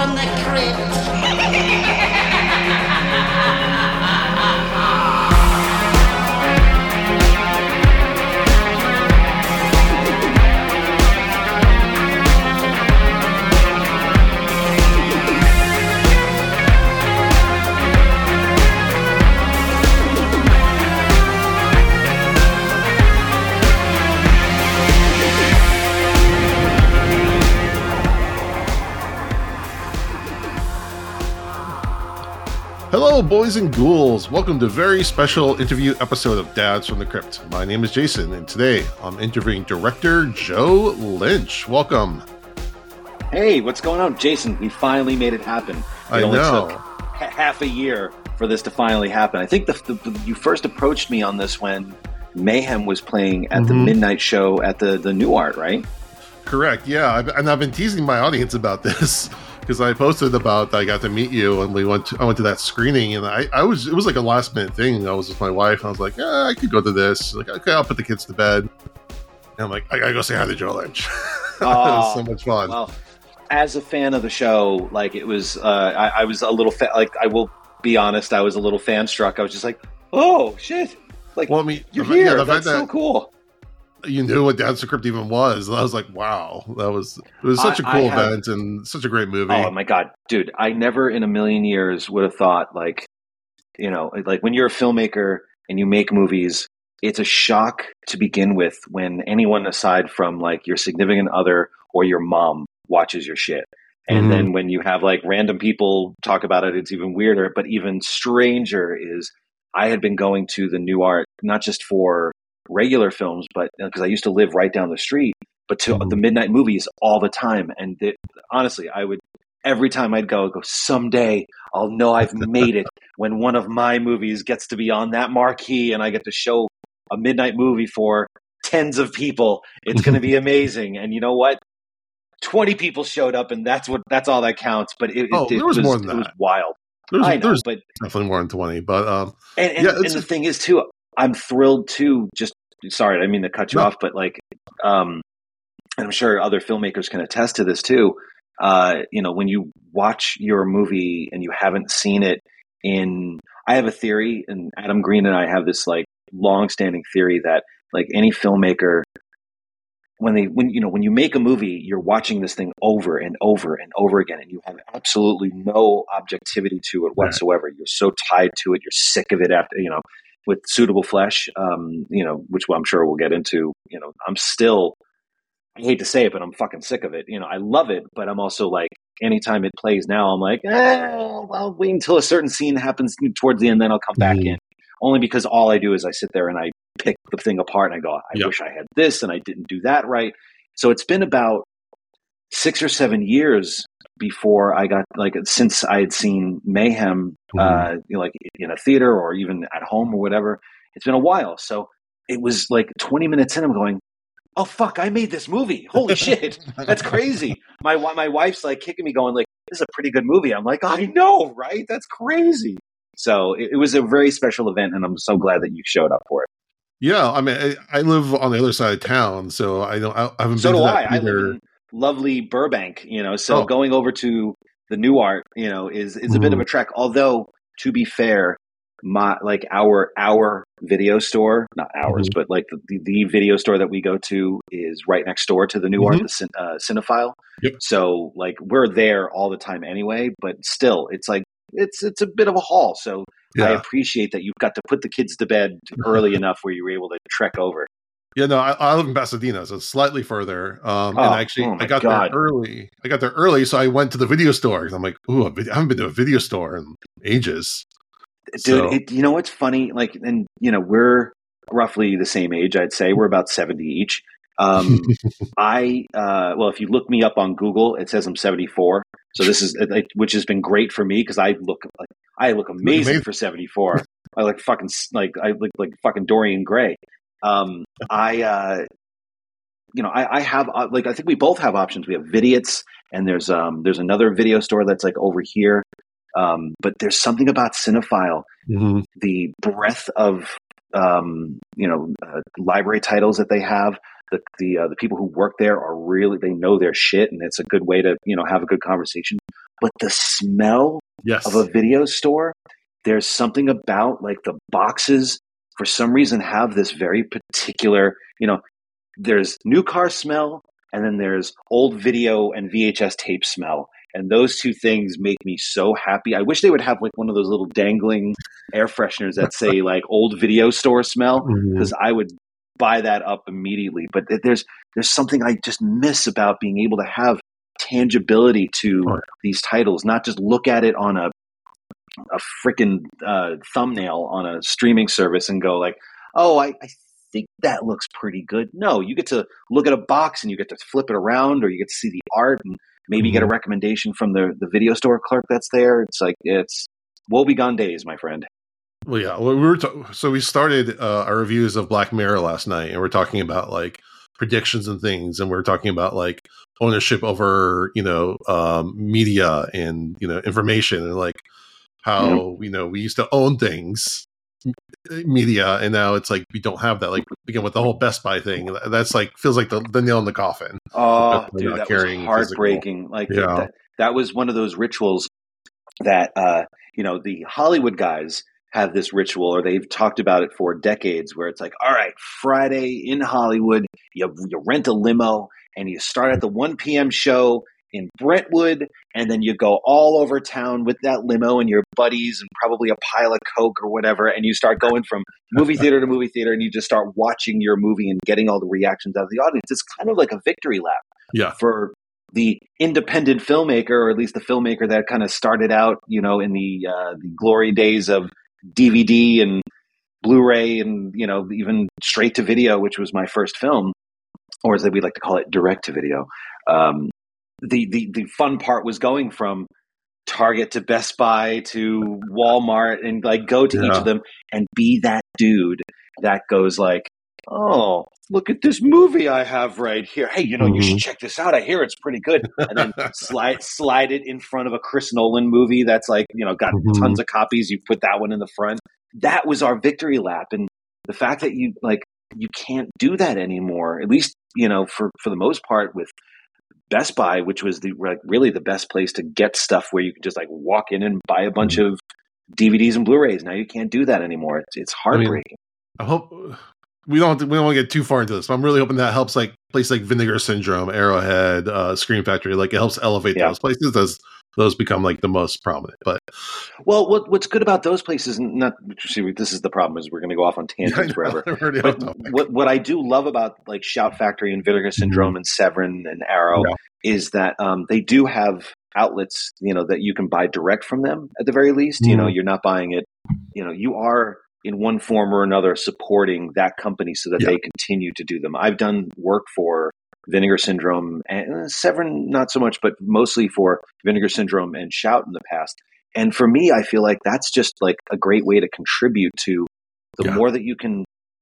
from the crypt. Hello, boys and ghouls. Welcome to a very special interview episode of Dads from the Crypt. My name is Jason, and today I'm interviewing director Joe Lynch. Welcome. Hey, what's going on, Jason? We finally made it happen. I know. Took half a year for this to finally happen. I think you first approached me on this when Mayhem was playing at the midnight show at the New Art, right? Correct. Yeah, I've been teasing my audience about this. Because I posted about I got to meet you and I went to that screening, and it was like a last minute thing. I was with my wife and I was like, yeah, I could go to this. Like, okay, I'll put the kids to bed. And I'm like, I gotta go say hi to Joe Lynch. It was so much fun. Well, as a fan of the show, like it was, I was a little I will be honest, I was a little fan struck. I was just like, oh shit! Like, well, I mean, you're here. That's so cool. You knew what Dads from the Crypt even was. And I was like, wow, it was such a cool event and such a great movie. Oh my God, dude. I never in a million years would have thought like when you're a filmmaker and you make movies, it's a shock to begin with when anyone aside from like your significant other or your mom watches your shit. And then when you have like random people talk about it, it's even weirder. But even stranger is I had been going to the New Art, not just for regular films, but because I used to live right down the street, but to the midnight movies all the time. And honestly, I would, every time I'd go, someday I'll know I've made it when one of my movies gets to be on that marquee and I get to show a midnight movie for tens of people. It's going to be amazing. And you know what? 20 people showed up, and that's all that counts. But it was more than that. It was wild. There's but definitely more than 20. But and the thing is too, I'm thrilled too. Just sorry, I didn't mean to cut you off, but like, and I'm sure other filmmakers can attest to this too. When you watch your movie and you haven't seen it I have a theory, and Adam Green and I have this like long-standing theory that like any filmmaker, when you make a movie, you're watching this thing over and over and over again, and you have absolutely no objectivity to it whatsoever. Right. You're so tied to it. You're sick of it after, with Suitable Flesh, which I'm sure we'll get into, I'm still, I hate to say it, but I'm fucking sick of it. I love it, but I'm also like, anytime it plays now, I'm like, I'll wait until a certain scene happens towards the end, then I'll come back in. Only because all I do is I sit there and I pick the thing apart and I go, I wish I had this and I didn't do that right. So it's been about 6 or 7 years before I got since I had seen Mayhem, like in a theater or even at home or whatever. It's been a while. So it was like 20 minutes in, I'm going, oh fuck, I made this movie. Holy shit. That's crazy. My wife's like kicking me going like, this is a pretty good movie. I'm like, I know, right? That's crazy. So it was a very special event, and I'm so glad that you showed up for it. Yeah, I mean, I live on the other side of town, so I haven't so been to that either. I live in lovely Burbank, so going over to the New Art, is a bit of a trek. Although, to be fair, our video store, not ours, but like the video store that we go to is right next door to the New Art, the Cinephile. Yep. So like we're there all the time anyway, but still, it's like it's a bit of a haul. So I appreciate that you've got to put the kids to bed early enough where you were able to trek over. Yeah, no, I live in Pasadena, so it's slightly further. And actually, I got there early. I got there early, so I went to the video store. I'm like, ooh, I haven't been to a video store in ages. Dude, you know what's funny? Like, and we're roughly the same age. I'd say we're about 70 each. Well, if you look me up on Google, it says I'm 74. So this is which has been great for me because I look amazing for 74. I look fucking like fucking Dorian Gray. I have I think we both have options. We have Vidiots, and there's another video store that's like over here. But there's something about Cinephile, the breadth of library titles that they have. The people who work there are really, they know their shit, and it's a good way to have a good conversation. but the smell Yes. of a video store, there's something about like the boxes for some reason have this very particular, there's new car smell and then there's old video and VHS tape smell. And those two things make me so happy. I wish they would have like one of those little dangling air fresheners that say like old video store smell, because I would buy that up immediately. But there's something I just miss about being able to have tangibility to these titles, not just look at it on a freaking thumbnail on a streaming service and go like, oh, I think that looks pretty good. No, you get to look at a box and you get to flip it around, or you get to see the art and maybe get a recommendation from the video store clerk that's there. It's like, it's woebegone days, my friend. Well, yeah. Well, so we started our reviews of Black Mirror last night, and we're talking about like predictions and things, and we're talking about like ownership over media and information, and like how we used to own things, media, and now it's like we don't have that. Like again with the whole Best Buy thing, that's like feels like the nail in the coffin. Oh, dude, that was heartbreaking. Like that was one of those rituals that the Hollywood guys have this ritual, or they've talked about it for decades, where it's like, all right, Friday in Hollywood, you rent a limo and you start at the 1 p.m. show in Brentwood, and then you go all over town with that limo and your buddies and probably a pile of Coke or whatever, and you start going from movie theater to movie theater, and you just start watching your movie and getting all the reactions out of the audience. It's kind of like a victory lap for the independent filmmaker, or at least the filmmaker that kind of started out, in the glory days of DVD and Blu-ray and, even straight to video, which was my first film, or as we like to call it, direct to video. The fun part was going from Target to Best Buy to Walmart and like go to each of them and be that dude that goes like, oh, look at this movie I have right here. Hey, you should check this out. I hear it's pretty good. And then slide it in front of a Chris Nolan movie that's like, got tons of copies. You put that one in the front. That was our victory lap. And the fact that you can't do that anymore, at least, for the most part with Best Buy, which was really the best place to get stuff where you can just like walk in and buy a bunch of DVDs and Blu-rays. Now you can't do that anymore. It's heartbreaking. I hope we don't want to get too far into this, but I'm really hoping that helps like places like Vinegar Syndrome, Arrowhead, Screen Factory. Like it helps elevate those places as those become like the most prominent. But what's good about those places, this is the problem, is we're going to go off on tangents forever. But what I do love about like Shout Factory and Vinegar Syndrome and Severin and Arrow is that they do have outlets, that you can buy direct from them at the very least. You're not buying it. You are in one form or another supporting that company so that they continue to do them. I've done work for Vinegar Syndrome and Severin, not so much, but mostly for Vinegar Syndrome and Shout in the past. And for me, I feel like that's just like a great way to contribute to the more that you can,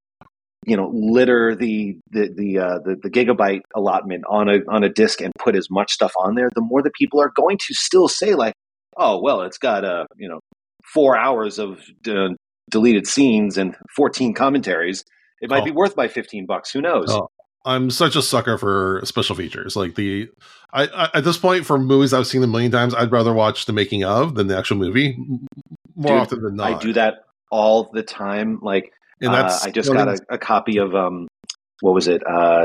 litter the gigabyte allotment on a disc and put as much stuff on there, the more that people are going to still say like, oh, well, it's got 4 hours of deleted scenes and 14 commentaries. It might be worth my $15. Who knows? Oh. I'm such a sucker for special features. Like I at this point, for movies I've seen a million times, I'd rather watch the making of than the actual movie more often than not. I do that all the time. Like, I just got a copy of what was it?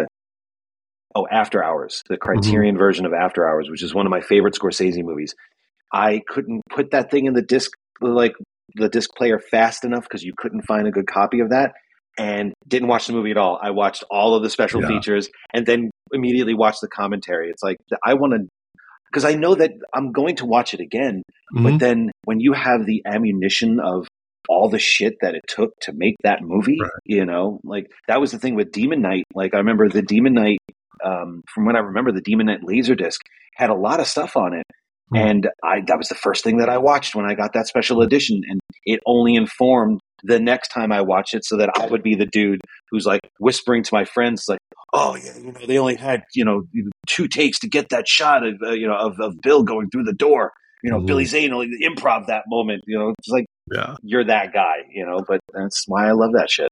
After Hours, the Criterion version of After Hours, which is one of my favorite Scorsese movies. I couldn't put that thing in the disc player fast enough because you couldn't find a good copy of that. And didn't watch the movie at all. I watched all of the special features and then immediately watched the commentary. It's like, I want to, because I know that I'm going to watch it again. But then when you have the ammunition of all the shit that it took to make that movie, like that was the thing with Demon Knight. Like I remember the Demon Knight, from what I remember, the Demon Knight Laserdisc had a lot of stuff on it. And that was the first thing that I watched when I got that special edition. And it only informed the next time I watch it so that I would be the dude who's like whispering to my friends, like, oh yeah, they only had, 2 takes to get that shot of, of Bill going through the door. Billy Zane only improv that moment, it's like, you're that guy, but that's why I love that shit.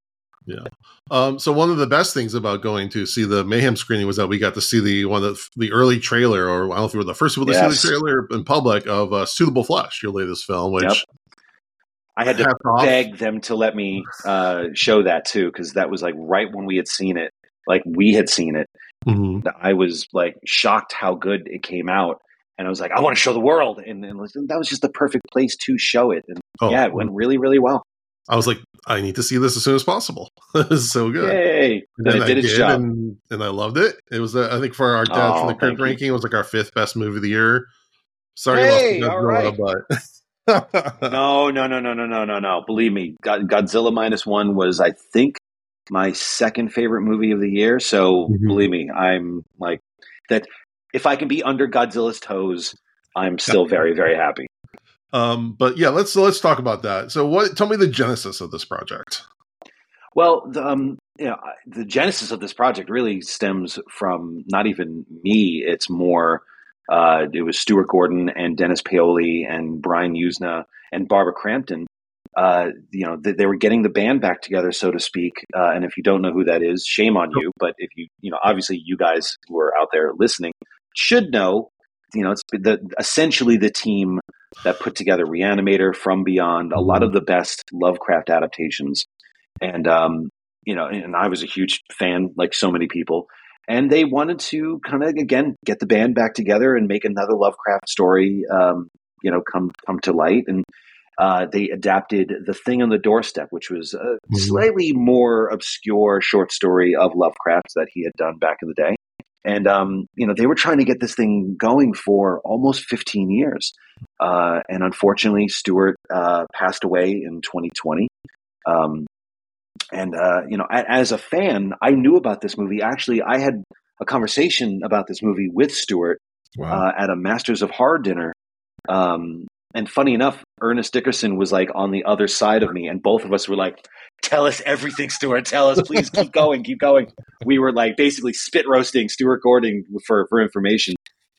Yeah. So one of the best things about going to see the Mayhem screening was that we got to see the early trailer, or I don't know if we were the first people to see the trailer in public of Suitable Flesh, your latest film, which I had to beg them to let me show that too, because that was like right when we had seen it. Like we had seen it. Mm-hmm. I was like shocked how good it came out. And I was like, I want to show the world. And that was just the perfect place to show it. And it went really, really well. I was like, I need to see this as soon as possible. It was so good. Yay. And it did its job. And I loved it. It was, I think for our dad, for the current ranking, it was like our 5th best movie of the year. Sorry, all right. But No. Believe me, Godzilla -1 was, I think, my 2nd favorite movie of the year. So believe me, I'm like that. If I can be under Godzilla's toes, I'm still very, very happy. But yeah, let's talk about that. So tell me the genesis of this project. Well, the genesis of this project really stems from not even me. It's more, it was Stuart Gordon and Dennis Paoli and Brian Usna and Barbara Crampton. They were getting the band back together, so to speak. And if you don't know who that is, shame on you. But if obviously you guys who are out there listening should know, it's essentially the team that put together Reanimator, From Beyond, a lot of the best Lovecraft adaptations. And, and I was a huge fan, like so many people. And they wanted to kind of, again, get the band back together and make another Lovecraft story, come to light. And they adapted The Thing on the Doorstep, which was a slightly more obscure short story of Lovecraft that he had done back in the day. And, they were trying to get this thing going for almost 15 years. And unfortunately, Stuart passed away in 2020. As a fan, I knew about this movie. Actually, I had a conversation about this movie with Stuart at a Masters of Horror dinner. And funny enough, Ernest Dickerson was like on the other side of me, and both of us were like, "Tell us everything, Stuart. Tell us, please. Keep going, keep going." We were like basically spit roasting Stuart Gordon for information,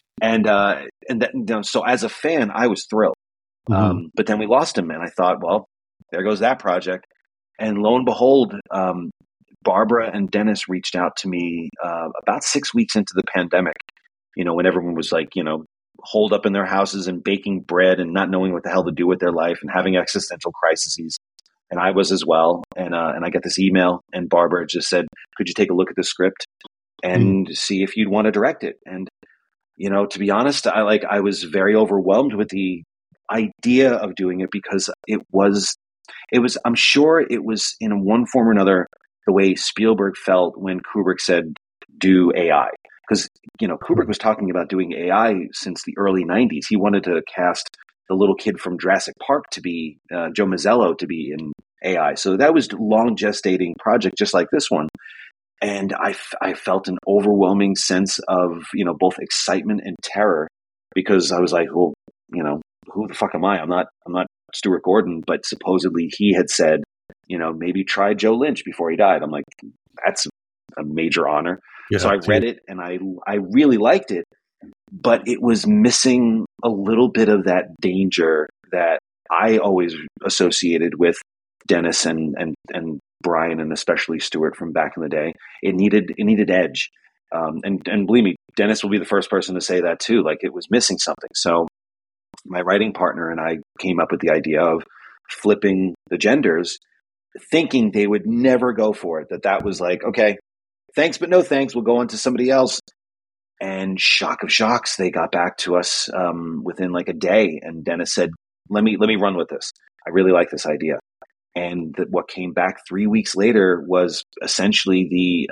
so as a fan, I was thrilled. But then we lost him, and I thought, well, there goes that project. And lo and behold, Barbara and Dennis reached out to me about 6 weeks into the pandemic. When everyone was like, holed up in their houses and baking bread and not knowing what the hell to do with their life and having existential crises. And I was as well. And I got this email, and Barbara just said, could you take a look at the script and see if you'd want to direct it? And, to be honest, I was very overwhelmed with the idea of doing it, because it was, I'm sure it was in one form or another the way Spielberg felt when Kubrick said, do AI. Because, Kubrick was talking about doing AI since the early 90s. He wanted to cast the little kid from Jurassic Park to be Joe Mazzello to be in AI. So that was a long gestating project, just like this one. And I felt an overwhelming sense of, both excitement and terror, because I was like, well, who the fuck am I? I'm not Stuart Gordon, but supposedly he had said, maybe try Joe Lynch before he died. I'm like, that's a major honor. Yeah, so I read it, and I really liked it, but it was missing a little bit of that danger that I always associated with Dennis and Brian, and especially Stuart from back in the day. It needed edge. And believe me, Dennis will be the first person to say that too. Like, it was missing something. So my writing partner and I came up with the idea of flipping the genders, thinking they would never go for it. That was like, okay, thanks, but no thanks. We'll go on to somebody else. And shock of shocks, they got back to us within like a day. And Dennis said, let me run with this. I really like this idea. And what came back 3 weeks later was essentially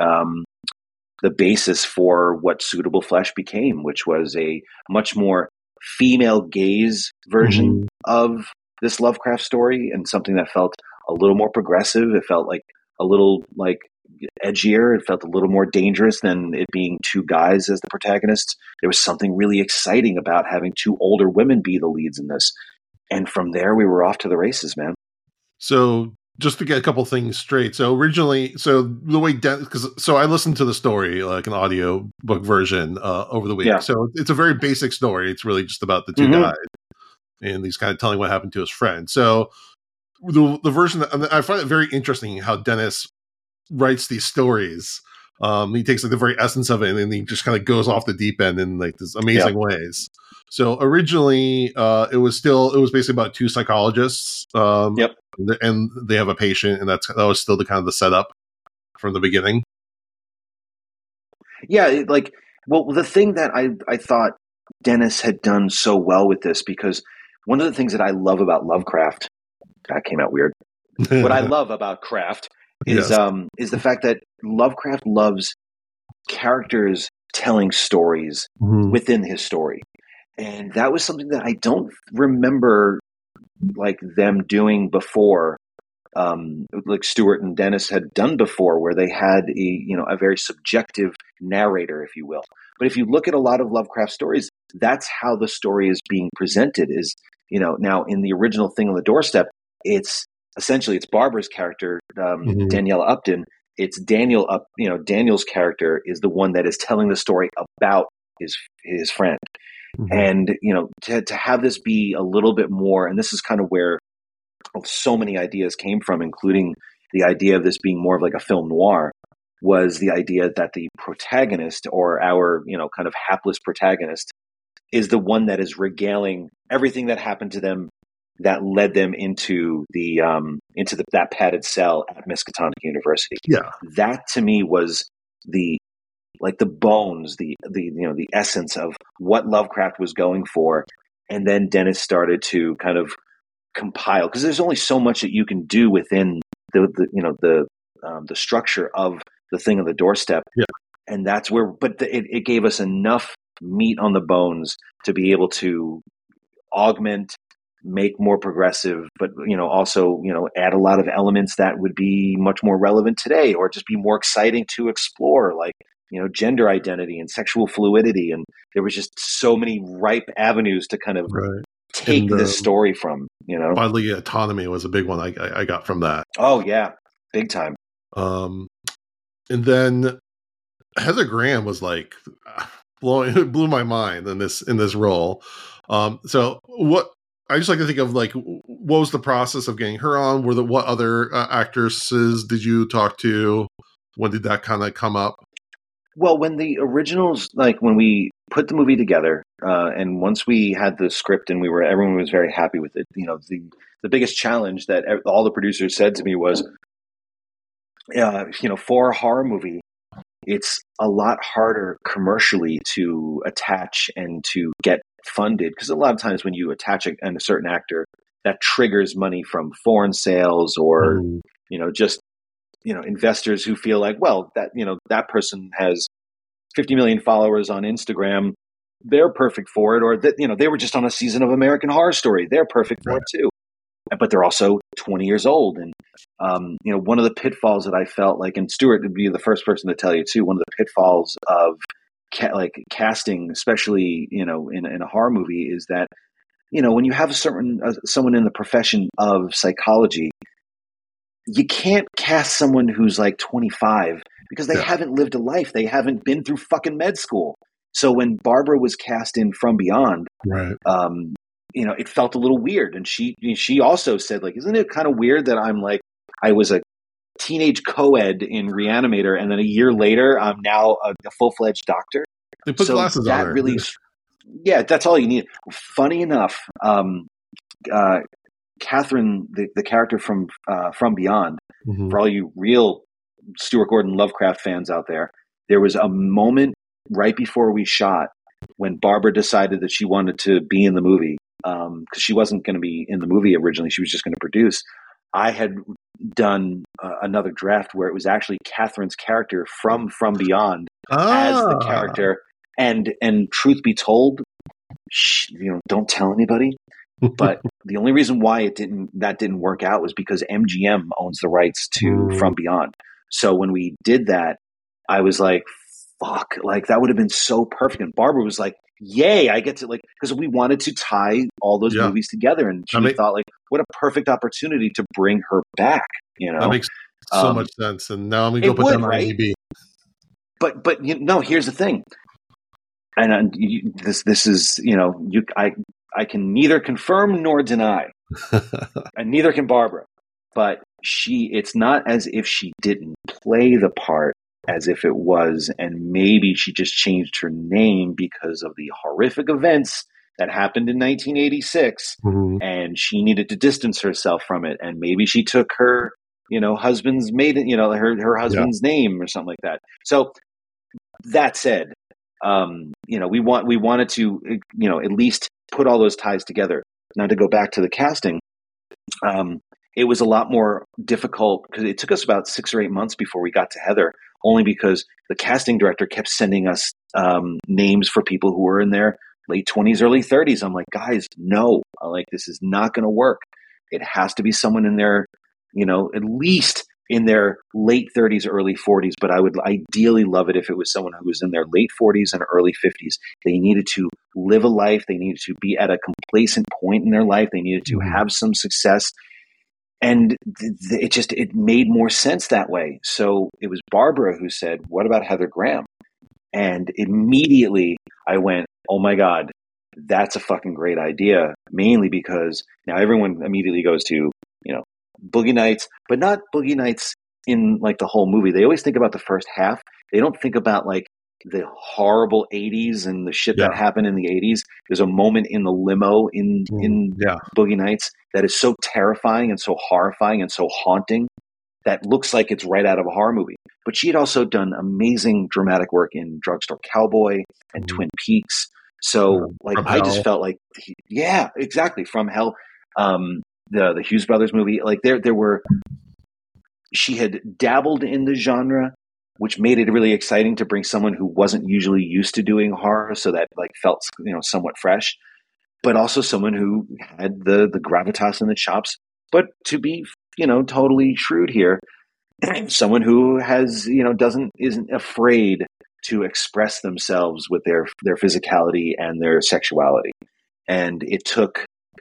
the basis for what Suitable Flesh became, which was a much more female gaze version of this Lovecraft story, and something that felt a little more progressive. It felt like a little like edgier. It felt a little more dangerous than it being two guys as the protagonists. There was something really exciting about having two older women be the leads in this. And from there, we were off to the races, man. So just to get a couple things straight. So originally, the way I listened to the story, like an audio book version over the week. Yeah. So it's a very basic story. It's really just about the two guys, and he's kind of telling what happened to his friend. So the version, I find it very interesting how Dennis writes these stories. He takes like the very essence of it, and then he just kind of goes off the deep end in like this amazing ways. So originally, it was basically about two psychologists. And they have a patient, and that was still the kind of the setup from the beginning. Yeah, the thing that I thought Dennis had done so well with this, because one of the things that I love about Lovecraft, that came out weird. What I love about Craft is the fact that Lovecraft loves characters telling stories within his story. And that was something that I don't remember like them doing before, like Stewart and Dennis had done before, where they had a very subjective narrator, if you will. But if you look at a lot of Lovecraft stories, that's how the story is being presented. Is now in the original Thing on the Doorstep, it's Barbara's character, Danielle Upton. It's Daniel's character is the one that is telling the story about his friend. And to have this be a little bit more, and this is kind of where so many ideas came from, including the idea of this being more of like a film noir, was the idea that the protagonist, or our kind of hapless protagonist, is the one that is regaling everything that happened to them that led them into that padded cell at Miskatonic University. Yeah, that to me was the bones, the essence of what Lovecraft was going for. And then Dennis started to kind of compile, because there's only so much that you can do within the structure of the Thing on the Doorstep. Yeah. And that's where, but it gave us enough meat on the bones to be able to augment, make more progressive, but also add a lot of elements that would be much more relevant today, or just be more exciting to explore, like gender identity and sexual fluidity. And there was just so many ripe avenues to kind of take this story from. Bodily autonomy was a big one I got from that. Oh yeah, big time. And then Heather Graham was like blew my mind in this role. So what I just like to think of, like, what was the process of getting her on? What other actresses did you talk to? When did that kind of come up? Well, when the originals, like when we put the movie together, and once we had the script and everyone was very happy with it, the biggest challenge that all the producers said to me was, for a horror movie, it's a lot harder commercially to attach and to get funded, because a lot of times when you attach a certain actor, that triggers money from foreign sales, or just investors who feel like, well, that that person has 50 million followers on Instagram, they're perfect for it, or that they were just on a season of American Horror Story, they're perfect for it too. But they're also 20 years old. And one of the pitfalls that I felt like, and Stewart would be the first person to tell you too, one of the pitfalls of casting, especially in a horror movie, is that when you have someone in the profession of psychology, you can't cast someone who's like 25, because they haven't lived a life. They haven't been through fucking med school. So when Barbara was cast in From Beyond, it felt a little weird. And she also said, like, isn't it kind of weird that I was a teenage co-ed in Reanimator, and then a year later I'm now a full-fledged doctor? They put glasses on her. Really, yeah, that's all you need. Funny enough, Catherine, the character from Beyond, for all you real Stuart Gordon Lovecraft fans out there was a moment right before we shot when Barbara decided that she wanted to be in the movie, because she wasn't going to be in the movie originally. She was just going to produce. I had done another draft where it was actually Catherine's character from Beyond as the character. And truth be told, don't tell anybody. But the only reason why that didn't work out was because MGM owns the rights to From Beyond. So when we did that, I was like, fuck, like that would have been so perfect. And Barbara was like, yay, I get to, like, because we wanted to tie all those movies together. And she thought, like, what a perfect opportunity to bring her back, That makes so much sense. And now I'm going to go put that on IMDb. But here's the thing. And this is, I can neither confirm nor deny, and neither can Barbara. but it's not as if she didn't play the part as if it was, and maybe she just changed her name because of the horrific events that happened in 1986, and she needed to distance herself from it, and maybe she took her, husband's maiden, her husband's name or something like that. So that said, we wanted to, at least put all those ties together. Now, to go back to the casting, it was a lot more difficult because it took us about 6 or 8 months before we got to Heather, only because the casting director kept sending us names for people who were in their late 20s, early 30s. I'm like, guys, no, this is not going to work. It has to be someone in their, at least in their late 30s, early 40s. But I would ideally love it if it was someone who was in their late 40s and early 50s. They needed to live a life. They needed to be at a complacent point in their life. They needed to have some success. And it made more sense that way. So it was Barbara who said, what about Heather Graham? And immediately I went, oh my God, that's a fucking great idea. Mainly because now everyone immediately goes to, Boogie Nights, but not Boogie Nights in the whole movie. They always think about the first half. They don't think about the horrible 80s and the shit that happened in the 80s. There's a moment in the limo in Boogie Nights that is so terrifying and so horrifying and so haunting that looks like it's right out of a horror movie. But she had also done amazing dramatic work in Drugstore Cowboy and Twin Peaks. So I just felt like, exactly. From Hell, the Hughes Brothers movie, there were, she had dabbled in the genre, which made it really exciting to bring someone who wasn't usually used to doing horror. So that felt, somewhat fresh, but also someone who had the gravitas and the chops, but to be, totally shrewd here, someone who has, isn't afraid to express themselves with their physicality and their sexuality. And it took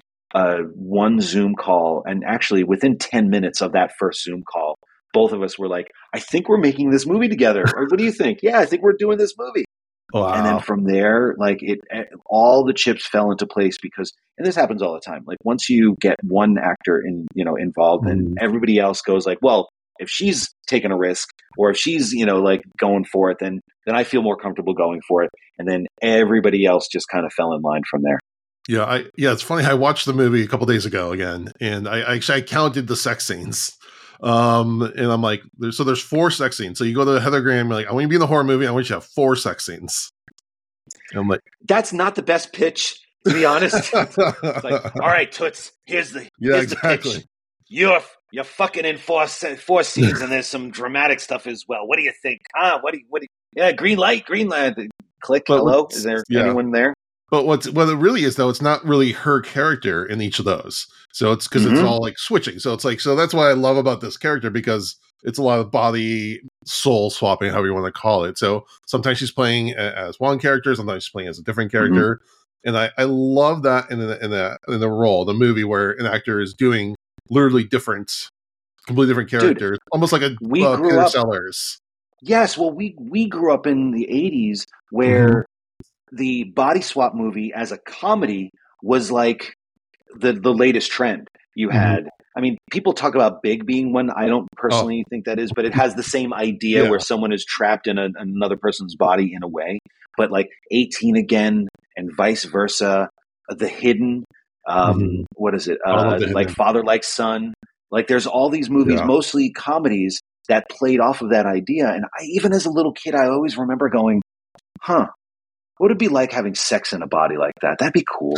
one Zoom call, and actually within 10 minutes of that first Zoom call, both of us were like, I think we're making this movie together. Or what do you think? Yeah, I think we're doing this movie. Wow. And then from there, all the chips fell into place because, and this happens all the time. Once you get one actor involved, and everybody else goes well, if she's taking a risk, or if she's, going for it, then I feel more comfortable going for it. And then everybody else just kind of fell in line from there. Yeah, it's funny. I watched the movie a couple days ago again, and I counted the sex scenes. And I'm like, there's 4 sex scenes. So you go to Heather Graham, you're like, I want you to be in the horror movie. I want you to have 4 sex scenes. And I'm like, that's not the best pitch, to be honest. It's all right, Toots, here's the pitch. You're fucking in 4 scenes, and there's some dramatic stuff as well. What do you think? What do you? Yeah, green light. Click. Hello. Is there anyone there? But what it really is, though, it's not really her character in each of those. So it's because it's all switching. So it's so that's what I love about this character, because it's a lot of body soul swapping, however you want to call it. So sometimes she's playing as one character, sometimes she's playing as a different character. And I love that in the role, the movie, where an actor is doing literally completely different characters. Dude, almost like a Peter Sellers. Yes, well, we grew up in the 80s where the body swap movie as a comedy was the latest trend. You had, people talk about Big being one. I don't personally think that is, but it has the same idea where someone is trapped in another person's body in a way. But 18 Again and Vice Versa, The Hidden, what is it? Father Like Son. There's all these movies, mostly comedies, that played off of that idea. And even as a little kid, I always remember going, what would it be like having sex in a body like that? That'd be cool.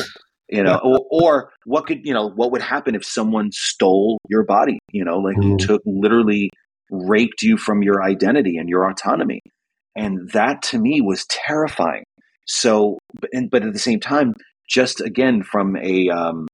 Or what would happen if someone stole your body, who literally raped you from your identity and your autonomy. And that to me was terrifying. So, but at the same time, just again, from a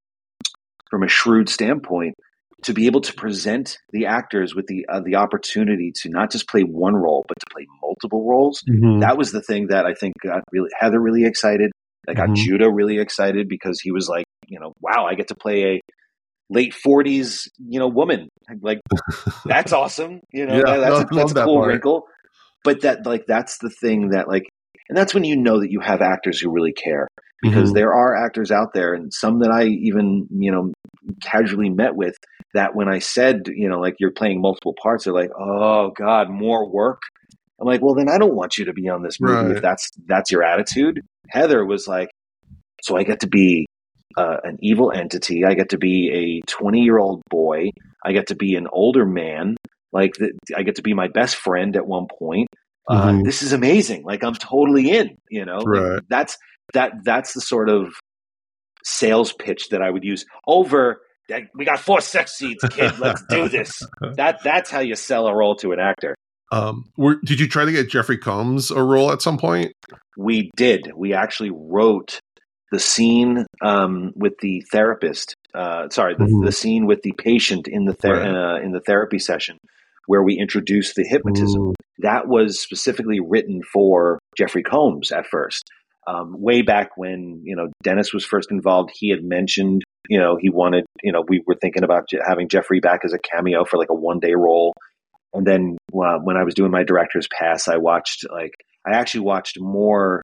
shrewd standpoint, to be able to present the actors with the opportunity to not just play one role, but to play multiple roles. That was the thing that I think got Heather really excited. That got Judah really excited, because he was like, wow, I get to play a late 40s, woman. That's awesome. That's a cool wrinkle. But that's the thing that and that's when that you have actors who really care. because there are actors out there, and some that I even, casually met with, that when I said, like, you're playing multiple parts, they're like, oh God, more work. I'm like, well, then I don't want you to be on this movie if that's your attitude. Heather was like, so I get to be an evil entity. I get to be a 20-year-old boy. I get to be an older man. Like, I get to be my best friend at one point. This is amazing. Like, I'm totally in. Like, that's the sort of sales pitch that I would use over. We got 4 sex scenes, kid. Let's do this. That's how you sell a role to an actor. Did you try to get Jeffrey Combs a role at some point? We did. We actually wrote the scene with the therapist. The scene with the patient in the therapy session where we introduced the hypnotism. That was specifically written for Jeffrey Combs at first. Way back when, Dennis was first involved, he had mentioned, he wanted, we were thinking about having Jeffrey back as a cameo for like a 1-day role. And then when I was doing my director's pass, I actually watched more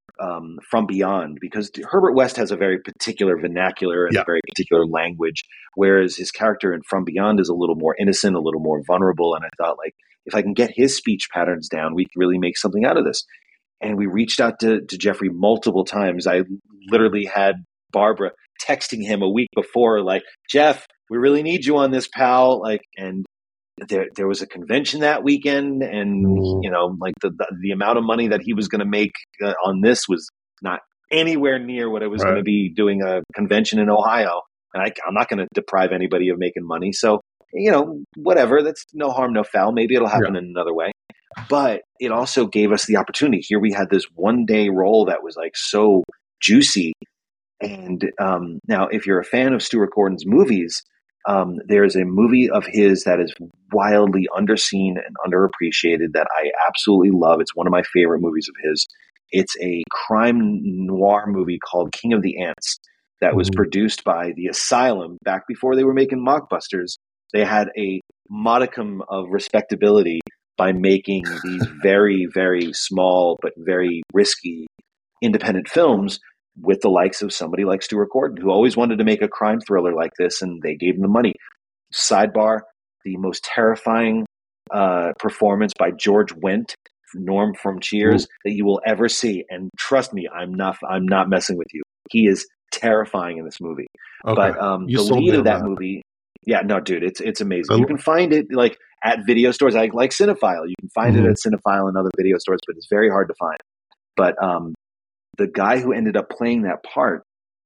From Beyond, because Herbert West has a very particular vernacular and a very particular language, whereas his character in From Beyond is a little more innocent, a little more vulnerable. And I thought, like, if I can get his speech patterns down, we can really make something out of this. And we reached out to Jeffrey multiple times. I literally had Barbara texting him a week before, like, Jeff, we really need you on this, pal. Like, and there was a convention that weekend, and like the amount of money that he was going to make on this was not anywhere near what it was going to be doing a convention in Ohio. And I'm not going to deprive anybody of making money. So, whatever, that's no harm, no foul. Maybe it'll happen in another way. But it also gave us the opportunity. Here we had this 1-day role that was like so juicy. And now, if you're a fan of Stuart Gordon's movies, there's a movie of his that is wildly underseen and underappreciated that I absolutely love. It's one of my favorite movies of his. It's a crime noir movie called King of the Ants that was produced by the Asylum back before they were making mockbusters. They had a modicum of respectability by making these very, very small but very risky independent films with the likes of somebody like Stuart Gordon, who always wanted to make a crime thriller like this, and they gave him the money. Sidebar, the most terrifying performance by George Wendt, Norm from Cheers, that you will ever see. And trust me, I'm not messing with you. He is terrifying in this movie. Okay. But the lead of that movie, dude, it's amazing. You can find it like at video stores, like Cinephile. You can find it at Cinephile and other video stores, but it's very hard to find. But the guy who ended up playing that part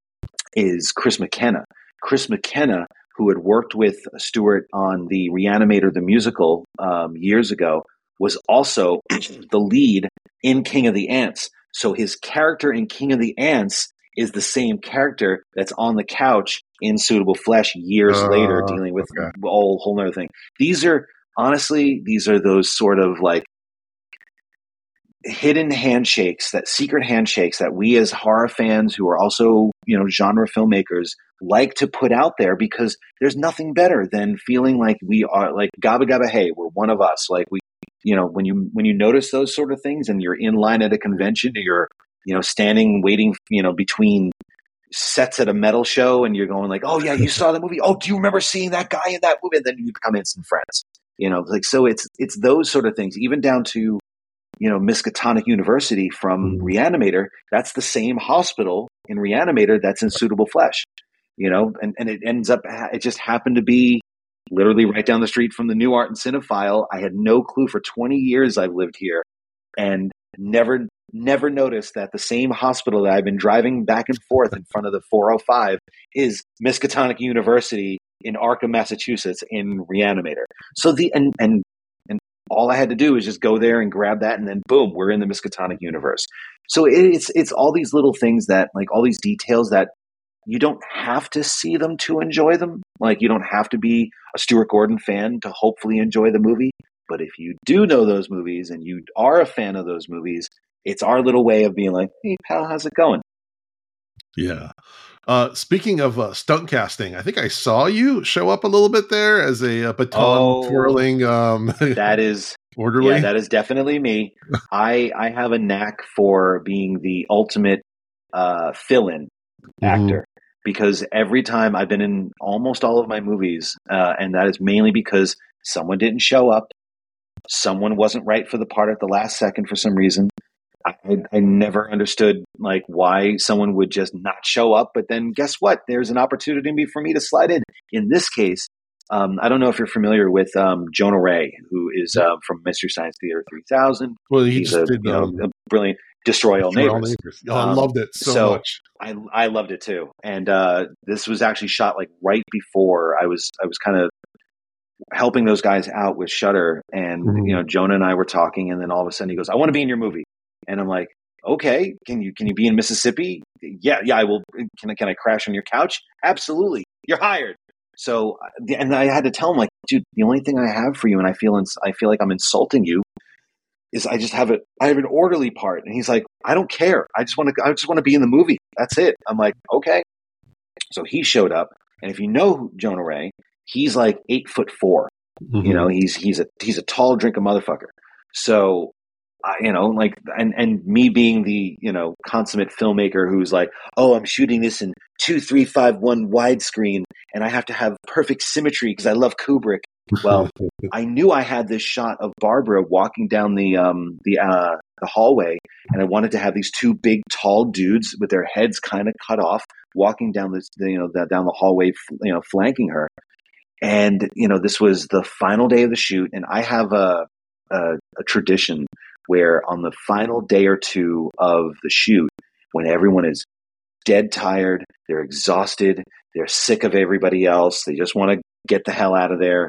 is Chris McKenna. Chris McKenna, who had worked with Stuart on the Reanimator, the musical, years ago, was also the lead in King of the Ants. So his character in King of the Ants is the same character that's on the couch in Suitable Flesh years later, dealing with a whole other thing. These are those sort of like hidden handshakes, that secret handshakes that we as horror fans who are also, genre filmmakers like to put out there, because there's nothing better than feeling like we are like Gabba Gabba Hey, we're one of us. Like we, when you notice those sort of things and you're in line at a convention, or you're, standing, waiting, between sets at a metal show, and you're going like, oh yeah, you saw the movie. Oh, do you remember seeing that guy in that movie? And then you become instant friends, like, so it's those sort of things, even down to, Miskatonic University from Reanimator. That's the same hospital in Reanimator that's in Suitable Flesh, and it ends up, it just happened to be literally right down the street from the New Art and Cinephile. I had no clue. For 20 years I've lived here and never noticed that the same hospital that I've been driving back and forth in front of the 405 is Miskatonic University in Arkham, Massachusetts, in Reanimator. So and all I had to do was just go there and grab that, and then boom, we're in the Miskatonic universe. So it's all these little things that, like, all these details that you don't have to see them to enjoy them. Like, you don't have to be a Stuart Gordon fan to hopefully enjoy the movie. But if you do know those movies and you are a fan of those movies, it's our little way of being like, hey, pal, how's it going? Yeah. Speaking of stunt casting, I think I saw you show up a little bit there as a baton twirling. That is orderly. Yeah, that is definitely me. I have a knack for being the ultimate fill-in Mm-hmm. actor, because every time I've been in almost all of my movies, and that is mainly because someone didn't show up, someone wasn't right for the part at the last second for some reason. I never understood like why someone would just not show up, but then guess what? There's an opportunity for me to slide in. In this case, I don't know if you're familiar with Jonah Ray, who is from Mystery Science Theater 3000. Well, He's a brilliant Destroy All Neighbors. Oh, I loved it so much. I loved it too. And this was actually shot like right before I was kind of helping those guys out with Shudder, and Jonah and I were talking, and then all of a sudden he goes, "I want to be in your movie," and I'm like, "Okay, can you be in Mississippi?" Yeah, I will. Can I crash on your couch? Absolutely, you're hired. So, and I had to tell him like, dude, the only thing I have for you, and I feel like I'm insulting you, is I have an orderly part, and he's like, I don't care, I just want to be in the movie. That's it. I'm like, okay. So he showed up, and if you know Jonah Ray, he's like 8'4". Mm-hmm. He's a tall drink of motherfucker. So, and me being the consummate filmmaker who's like, oh, I'm shooting this in 2.351 widescreen, and I have to have perfect symmetry because I love Kubrick. Well, I knew I had this shot of Barbara walking down the hallway, and I wanted to have these two big, tall dudes with their heads kind of cut off, walking down down the hallway, flanking her. And this was the final day of the shoot, and I have a tradition where on the final day or two of the shoot, when everyone is dead tired, they're exhausted, they're sick of everybody else, they just want to get the hell out of there,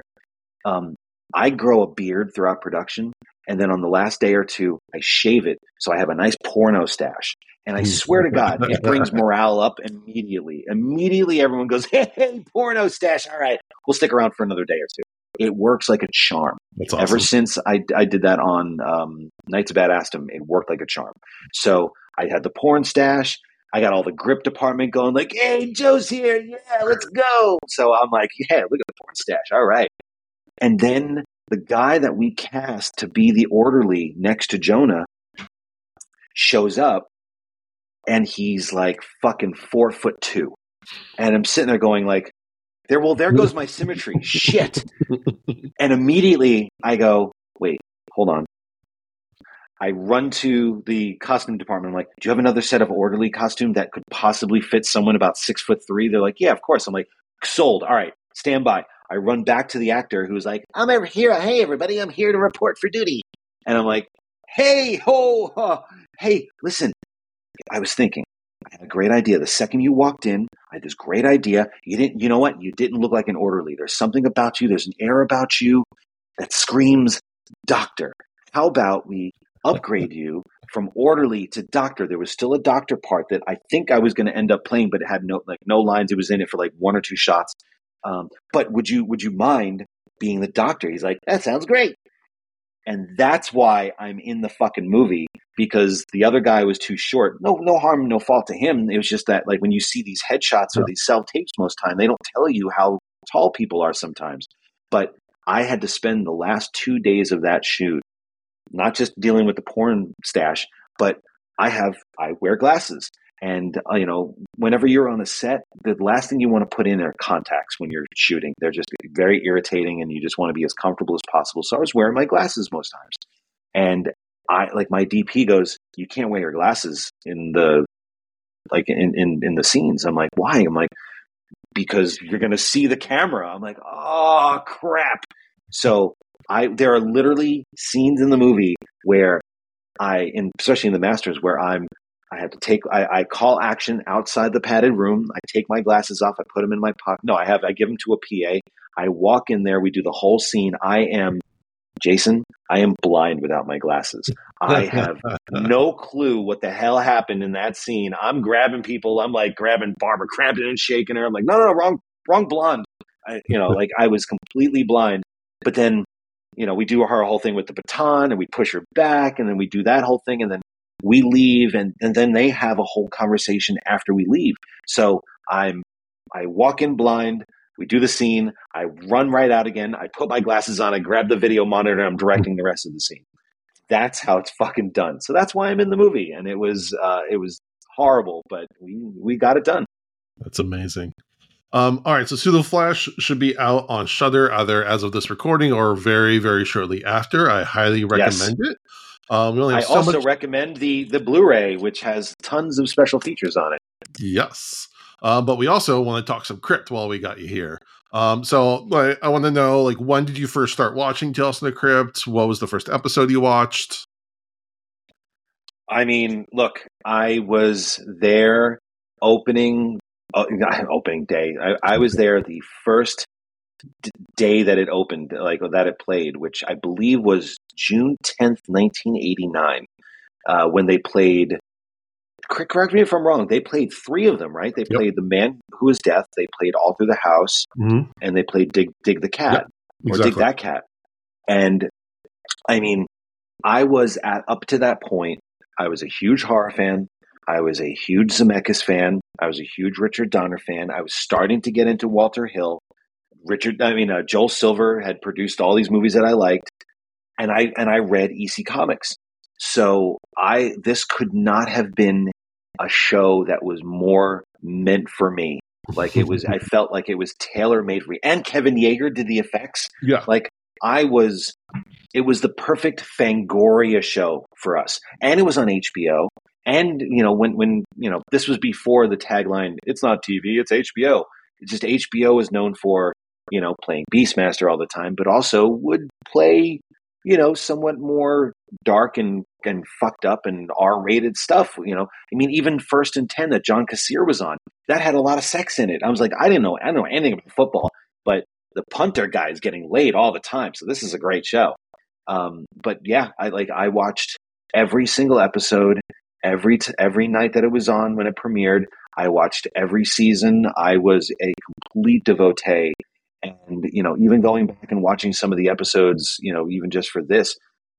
I grow a beard throughout production, and then on the last day or two, I shave it so I have a nice porno stash. And I swear to God, it brings morale up immediately. Immediately, everyone goes, hey, porno stash. All right, we'll stick around for another day or two. It works like a charm. That's awesome. Ever since I did that on Knights of Bad Aston, it worked like a charm. So I had the porn stash. I got all the grip department going like, hey, Joe's here. Yeah, let's go. So I'm like, yeah, look at the porn stash. All right. And then the guy that we cast to be the orderly next to Jonah shows up, and he's like fucking 4'2". And I'm sitting there going like, there goes my symmetry. Shit. And immediately I go, wait, hold on. I run to the costume department. I'm like, do you have another set of orderly costume that could possibly fit someone about 6'3"? They're like, yeah, of course. I'm like, sold. All right, stand by. I run back to the actor who's like, I'm over here. Hey, everybody, I'm here to report for duty. And I'm like, hey, hey, listen, I was thinking, I had a great idea. The second you walked in, I had this great idea. You know what? You didn't look like an orderly. There's something about you. There's an air about you that screams doctor. How about we upgrade you from orderly to doctor? There was still a doctor part that I think I was going to end up playing, but it had no lines. It was in it for like one or two shots. But would you mind being the doctor? He's like, that sounds great. And that's why I'm in the fucking movie, because the other guy was too short. No harm, no fault to him. It was just that, like, when you see these headshots or these self-tapes most time, they don't tell you how tall people are sometimes. But I had to spend the last 2 days of that shoot not just dealing with the porn stash, but I wear glasses. And, whenever you're on a set, the last thing you want to put in are contacts when you're shooting. They're just very irritating, and you just want to be as comfortable as possible. So I was wearing my glasses most times. And my DP goes, you can't wear your glasses in the scenes. I'm like, why? I'm like, because you're going to see the camera. I'm like, oh, crap. So there are literally scenes in the movie where especially in the Masters, where I call action outside the padded room. I take my glasses off. I put them in my pocket. No, I give them to a PA. I walk in there. We do the whole scene. I am blind without my glasses. I have no clue what the hell happened in that scene. I'm grabbing people. I'm like grabbing Barbara Crampton and shaking her. I'm like, no, wrong blonde. I was completely blind. But then, we do her whole thing with the baton, and we push her back, and then we do that whole thing, and then we leave, and then they have a whole conversation after we leave. So I walk in blind, we do the scene, I run right out again, I put my glasses on, I grab the video monitor, and I'm directing the rest of the scene. That's how it's fucking done. So that's why I'm in the movie, and it was horrible, but we got it done. That's amazing. All right, so Pseudo Flash should be out on Shudder either as of this recording or very, very shortly after. I highly recommend it. We only have I also recommend the Blu-ray, which has tons of special features on it. Yes. But we also want to talk some Crypt while we got you here. So I want to know, like, when did you first start watching Tales from the Crypt? What was the first episode you watched? I mean, look, I was there opening day. I was there the first day that it opened, like that it played, which I believe was June 10th, 1989, when they played. Correct me if I'm wrong. They played 3 of them, right? They played The Man Who Is Death. They played All Through the House, and they played Dig the Cat, or Dig That Cat. And I mean, I was up to that point. I was a huge horror fan. I was a huge Zemeckis fan. I was a huge Richard Donner fan. I was starting to get into Walter Hill. Joel Silver had produced all these movies that I liked, and I read EC Comics. So this could not have been a show that was more meant for me. Like it was, I felt like it was tailor made for me. And Kevin Yeager did the effects. Yeah, like it was the perfect Fangoria show for us, and it was on HBO. And when this was before the tagline, "It's not TV, it's HBO." It's just HBO is known for playing Beastmaster all the time, but also would play somewhat more dark and fucked up and R-rated stuff. Even First and 10 that John Kassir was on, that had a lot of sex in it. I was like, I don't know anything about football, but the punter guy is getting laid all the time, so this is a great show. But yeah, I watched every single episode every night that it was on when it premiered. I watched every season. I was a complete devotee. And, even going back and watching some of the episodes, even just for this,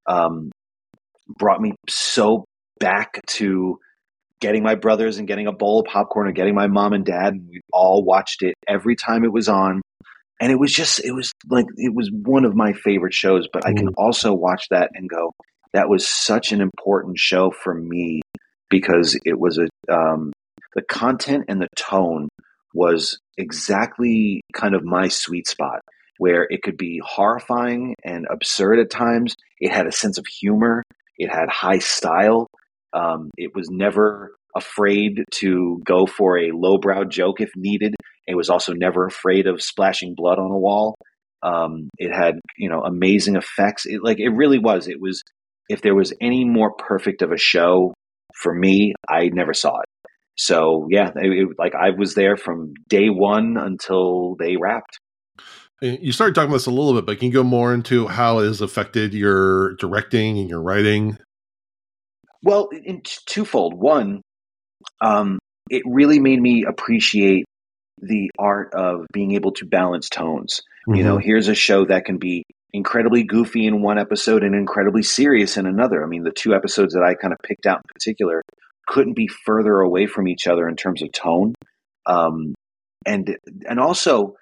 brought me so back to getting my brothers and getting a bowl of popcorn and getting my mom and dad. And we all watched it every time it was on. And it was one of my favorite shows, but I can also watch that and go, that was such an important show for me because it was the content and the tone was exactly kind of my sweet spot, where it could be horrifying and absurd at times. It had a sense of humor. It had high style. It was never afraid to go for a lowbrow joke if needed. It was also never afraid of splashing blood on a wall. It had, amazing effects. It really was. It was, if there was any more perfect of a show for me, I never saw it. So yeah, I was there from day one until they wrapped. You started talking about this a little bit, but can you go more into how it has affected your directing and your writing? Well, in twofold. One, it really made me appreciate the art of being able to balance tones. Here's a show that can be incredibly goofy in one episode and incredibly serious in another. I mean, the 2 episodes that I kind of picked out in particular couldn't be further away from each other in terms of tone. And also,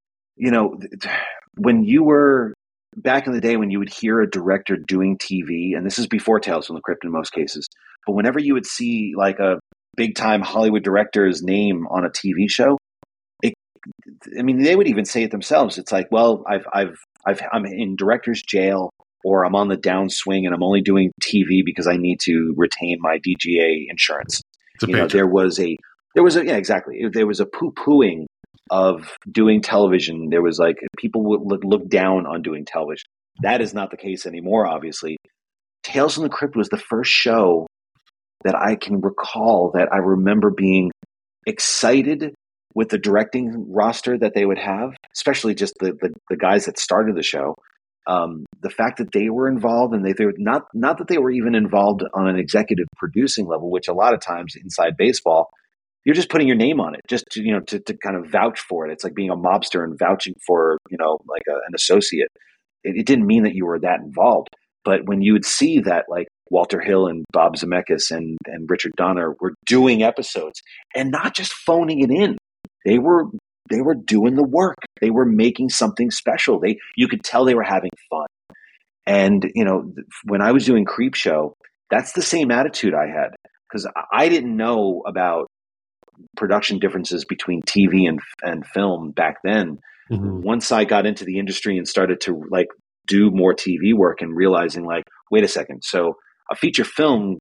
when you were back in the day, when you would hear a director doing TV, and this is before Tales from the Crypt in most cases, but whenever you would see like a big time Hollywood director's name on a TV show, they would even say it themselves. It's like, well, I'm in director's jail, or I'm on the downswing and I'm only doing TV because I need to retain my DGA insurance. There was a poo-pooing of doing television. There was like, people would look down on doing television. That is not the case anymore, obviously. Tales from the Crypt was the first show that I can recall that I remember being excited with the directing roster that they would have, especially just the guys that started the show. The fact that they were involved, and they were not that they were even involved on an executive producing level, which a lot of times inside baseball, you're just putting your name on it, just to kind of vouch for it. It's like being a mobster and vouching for an associate. It didn't mean that you were that involved, but when you would see that like Walter Hill and Bob Zemeckis and Richard Donner were doing episodes and not just phoning it in, they were doing the work. They were making something special. You could tell they were having fun. And, when I was doing Creepshow, that's the same attitude I had. because I didn't know about production differences between TV and film back then. Mhm. Once I got into the industry and started to like do more TV work and realizing like, wait a second, so a feature film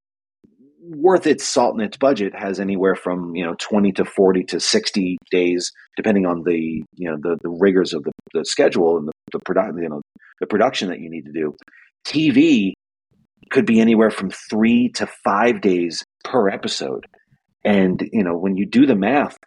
worth its salt and its budget has anywhere from 20 to 40 to 60 days, depending on the the rigors of the schedule and the production the production that you need to do. TV could be anywhere from 3 to 5 days per episode, and when you do the math,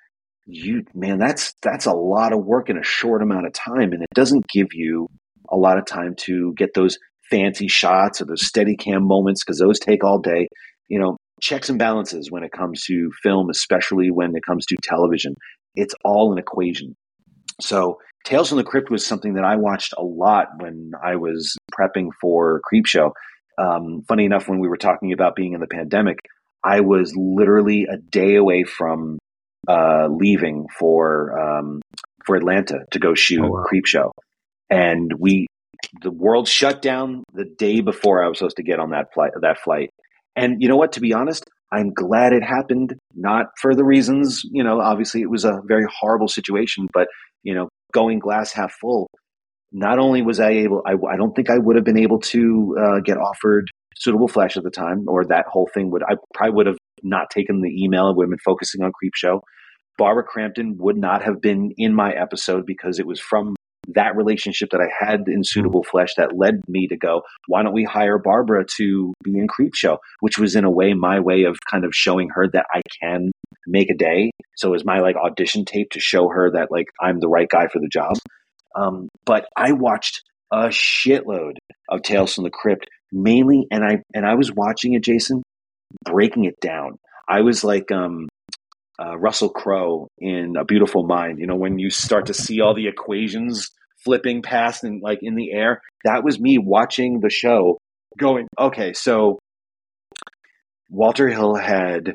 that's a lot of work in a short amount of time, and it doesn't give you a lot of time to get those fancy shots or those steady cam moments, because those take all day. Checks and balances when it comes to film, especially when it comes to television, it's all an equation. So Tales from the Crypt was something that I watched a lot when I was prepping for Creepshow. Funny enough, when we were talking about being in the pandemic, I was literally a day away from leaving for Atlanta to go shoot Creepshow, and the world shut down the day before I was supposed to get on that flight. And you know what? To be honest, I'm glad it happened. Not for the reasons, obviously it was a very horrible situation, but going glass half full. Not only was I able, I don't think I would have been able to get offered Suitable Flesh at the time, or that whole thing I probably would have not taken the email. I would have been focusing on Creepshow. Barbara Crampton would not have been in my episode, because it was from that relationship that I had in Suitable Flesh that led me to go, why don't we hire Barbara to be in Creepshow? Which was in a way my way of kind of showing her that I can make a day. So it was my like audition tape to show her that like I'm the right guy for the job. But I watched a shitload of Tales from the Crypt, mainly, and I was watching it, Jason, breaking it down. I was like Russell Crowe in A Beautiful Mind. When you start to see all the equations flipping past and like in the air, that was me watching the show going, okay, so Walter Hill had,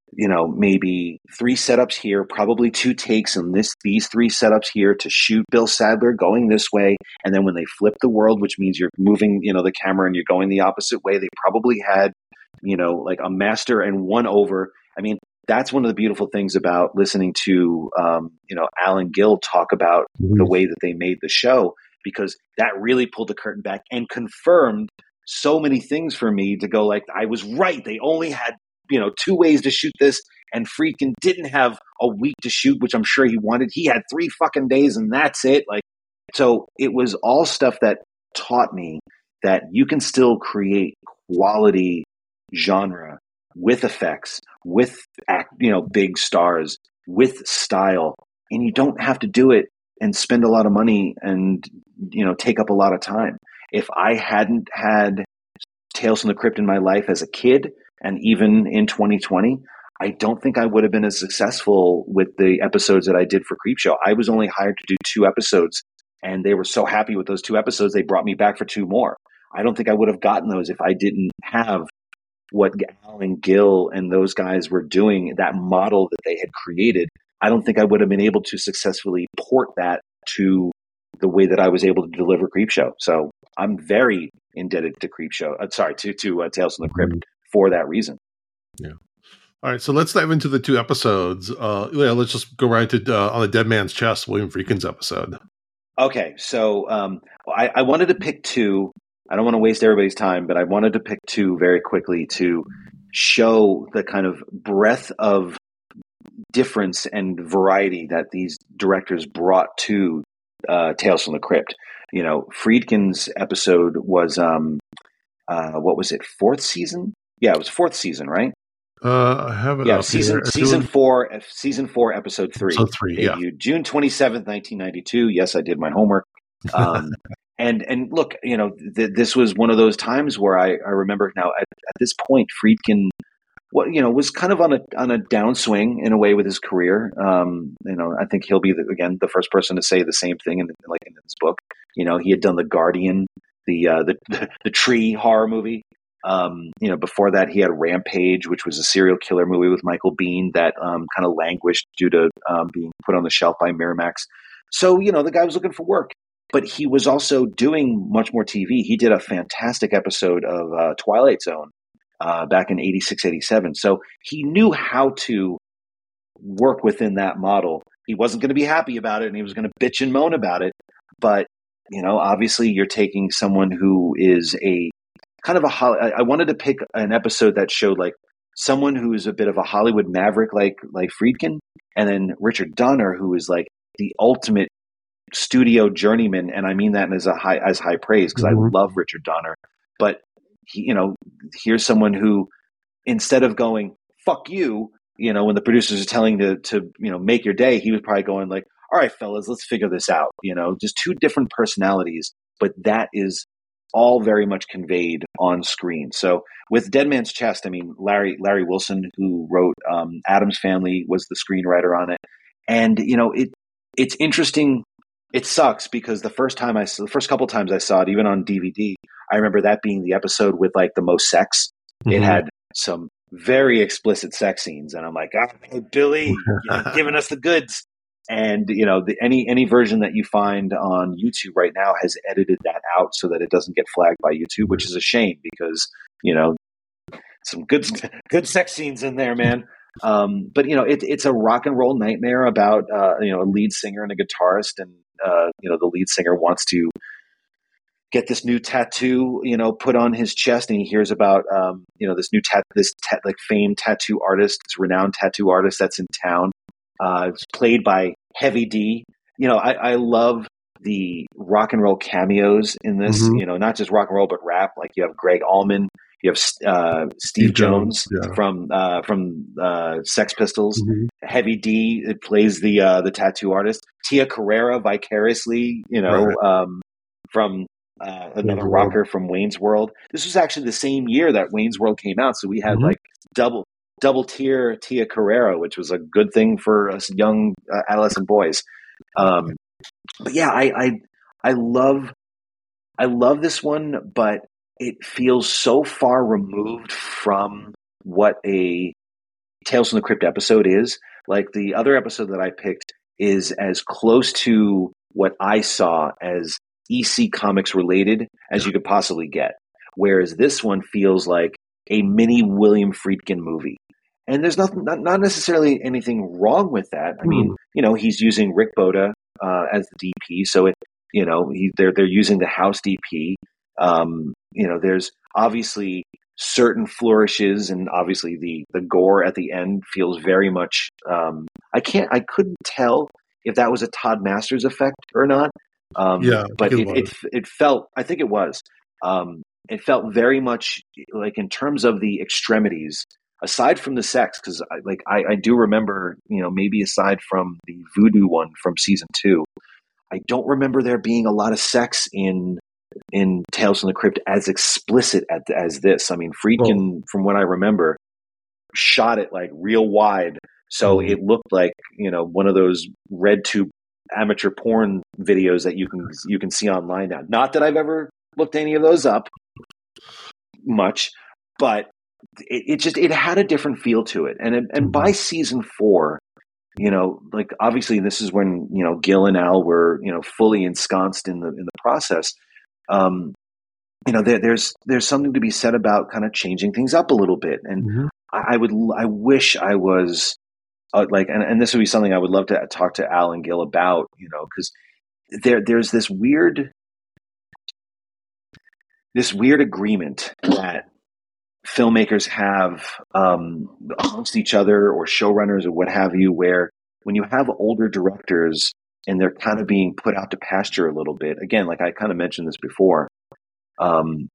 maybe 3 setups here, probably 2 takes in these 3 setups here to shoot Bill Sadler going this way. And then when they flip the world, which means you're moving, the camera and you're going the opposite way, they probably had, like a master and one over. I mean, that's one of the beautiful things about listening to, Alan Gill talk about the way that they made the show, because that really pulled the curtain back and confirmed so many things for me to go like, I was right. They only had, 2 ways to shoot this, and Friedkin didn't have a week to shoot, which I'm sure he wanted. He had 3 fucking days and that's it. Like, so it was all stuff that taught me that you can still create quality genre with effects, with big stars, with style, and you don't have to do it and spend a lot of money and take up a lot of time. If I hadn't had Tales from the Crypt in my life as a kid, and even in 2020, I don't think I would have been as successful with the episodes that I did for Creepshow. I was only hired to do 2 episodes, and they were so happy with those 2 episodes, they brought me back for 2 more. I don't think I would have gotten those if I didn't have what Alan Gill and those guys were doing, that model that they had created. I don't think I would have been able to successfully port that to the way that I was able to deliver Creepshow. So I'm very indebted to Creepshow. To Tales from the Crypt for that reason. Yeah. All right, so let's dive into the 2 episodes. Let's just go right to On the Dead Man's Chest, William Friedkin's episode. Okay, so I wanted to pick 2. I don't want to waste everybody's time, but I wanted to pick 2 very quickly to show the kind of breadth of difference and variety that these directors brought to Tales from the Crypt. Friedkin's episode was what was it, 4th season? Yeah, it was 4th season, right? I have it. Yeah, season 4, episode 3. Episode 3, yeah. June 27th, 1992. Yes, I did my homework. And look, this was one of those times where I remember now at this point, Friedkin, was kind of on a downswing in a way with his career. I think he'll be the first person to say the same thing in this book. He had done The Guardian, the tree horror movie. Before that, he had Rampage, which was a serial killer movie with Michael Biehn that kind of languished due to being put on the shelf by Miramax. So, the guy was looking for work, but he was also doing much more TV. He did a fantastic episode of Twilight Zone back in 86, 87. So he knew how to work within that model. He wasn't going to be happy about it, and he was going to bitch and moan about it. But, obviously you're taking someone who is a kind of I wanted to pick an episode that showed like someone who is a bit of a Hollywood maverick like Friedkin, and then Richard Donner, who is like the ultimate studio journeyman. And I mean that as high praise, because I love Richard Donner. But he, here's someone who, instead of going, fuck you, when the producers are telling to make your day, he was probably going like, all right, fellas, let's figure this out. Just two different personalities, but that is all very much conveyed on screen. So with Dead Man's Chest, I mean, Larry Wilson, who wrote Addams Family, was the screenwriter on it. And, it's interesting. It sucks because the first couple times I saw it, even on DVD, I remember that being the episode with like the most sex. It had some very explicit sex scenes. And I'm like, hey, Billy, you're giving us the goods. And, any version that you find on YouTube right now has edited that out so that it doesn't get flagged by YouTube, which is a shame because, some good sex scenes in there, man. But, it's a rock and roll nightmare about, a lead singer and a guitarist. And, the lead singer wants to get this new tattoo, put on his chest. And he hears about, this famed tattoo artist, this renowned tattoo artist that's in town. It's played by Heavy D. I love the rock and roll cameos in this, not just rock and roll, but rap. Like you have Greg Allman, you have Steve Jones from Sex Pistols. Heavy D, it plays the tattoo artist. Tia Carrera vicariously, from another rocker from Wayne's World. This was actually the same year that Wayne's World came out. So we had like double tier Tia Carrera, which was a good thing for us young adolescent boys. But yeah, I love this one, but it feels so far removed from what a Tales from the Crypt episode is. Like the other episode that I picked is as close to what I saw as EC Comics related as you could possibly get. Whereas this one feels like a mini William Friedkin movie. And there's not necessarily anything wrong with that. I mean, he's using Rick Boda as the DP, so they're using the house DP. There's obviously certain flourishes, and obviously the gore at the end feels very much. I couldn't tell if that was a Todd Masters effect or not. But it felt. I think it was. It felt very much like in terms of the extremities. Aside from the sex, because I do remember, maybe aside from the voodoo one from season 2, I don't remember there being a lot of sex in Tales from the Crypt as explicit as this. I mean, Friedkin, from what I remember, shot it like real wide, so it looked like one of those red tube amateur porn videos that you can see online now. Not that I've ever looked any of those up much, but it had a different feel to it. And by season 4, obviously this is when, Gil and Al were, fully ensconced in the process. There's something to be said about kind of changing things up a little bit. And I wish I was and this would be something I would love to talk to Al and Gil about, because there's this weird agreement that filmmakers have amongst each other or showrunners or what have you, where when you have older directors and they're kind of being put out to pasture a little bit, again, like I kind of mentioned this before, when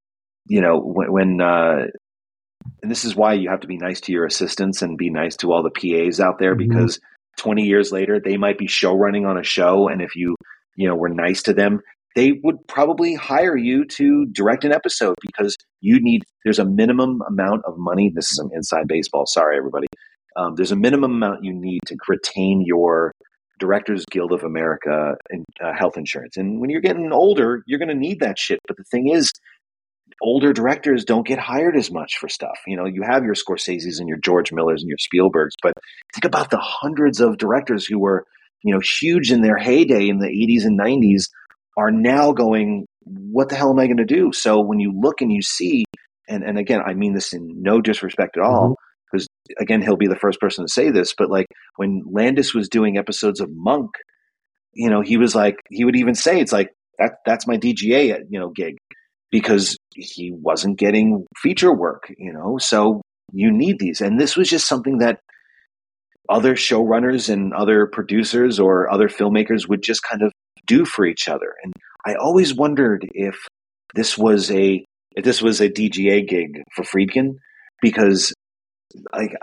and this is why you have to be nice to your assistants and be nice to all the PAs out there, because 20 years later, they might be show running on a show. And if you were nice to them, they would probably hire you to direct an episode, because there's a minimum amount of money. This is some inside baseball. Sorry, everybody. There's a minimum amount you need to retain your Directors Guild of America health insurance. And when you're getting older, you're going to need that shit. But the thing is, older directors don't get hired as much for stuff. You have your Scorseses and your George Millers and your Spielbergs, but think about the hundreds of directors who were, huge in their heyday in the 80s and 90s are now going, what the hell am I going to do? So when you look and you see and again, I mean this in no disrespect at Mm-hmm. all, because again, he'll be the first person to say this, but like when Landis was doing episodes of Monk, he was like, he would even say, it's like, that's my DGA, gig, because he wasn't getting feature work, so you need these. And this was just something that other showrunners and other producers or other filmmakers would just kind of do for each other. And I always wondered if this was a DGA gig for Friedkin, because like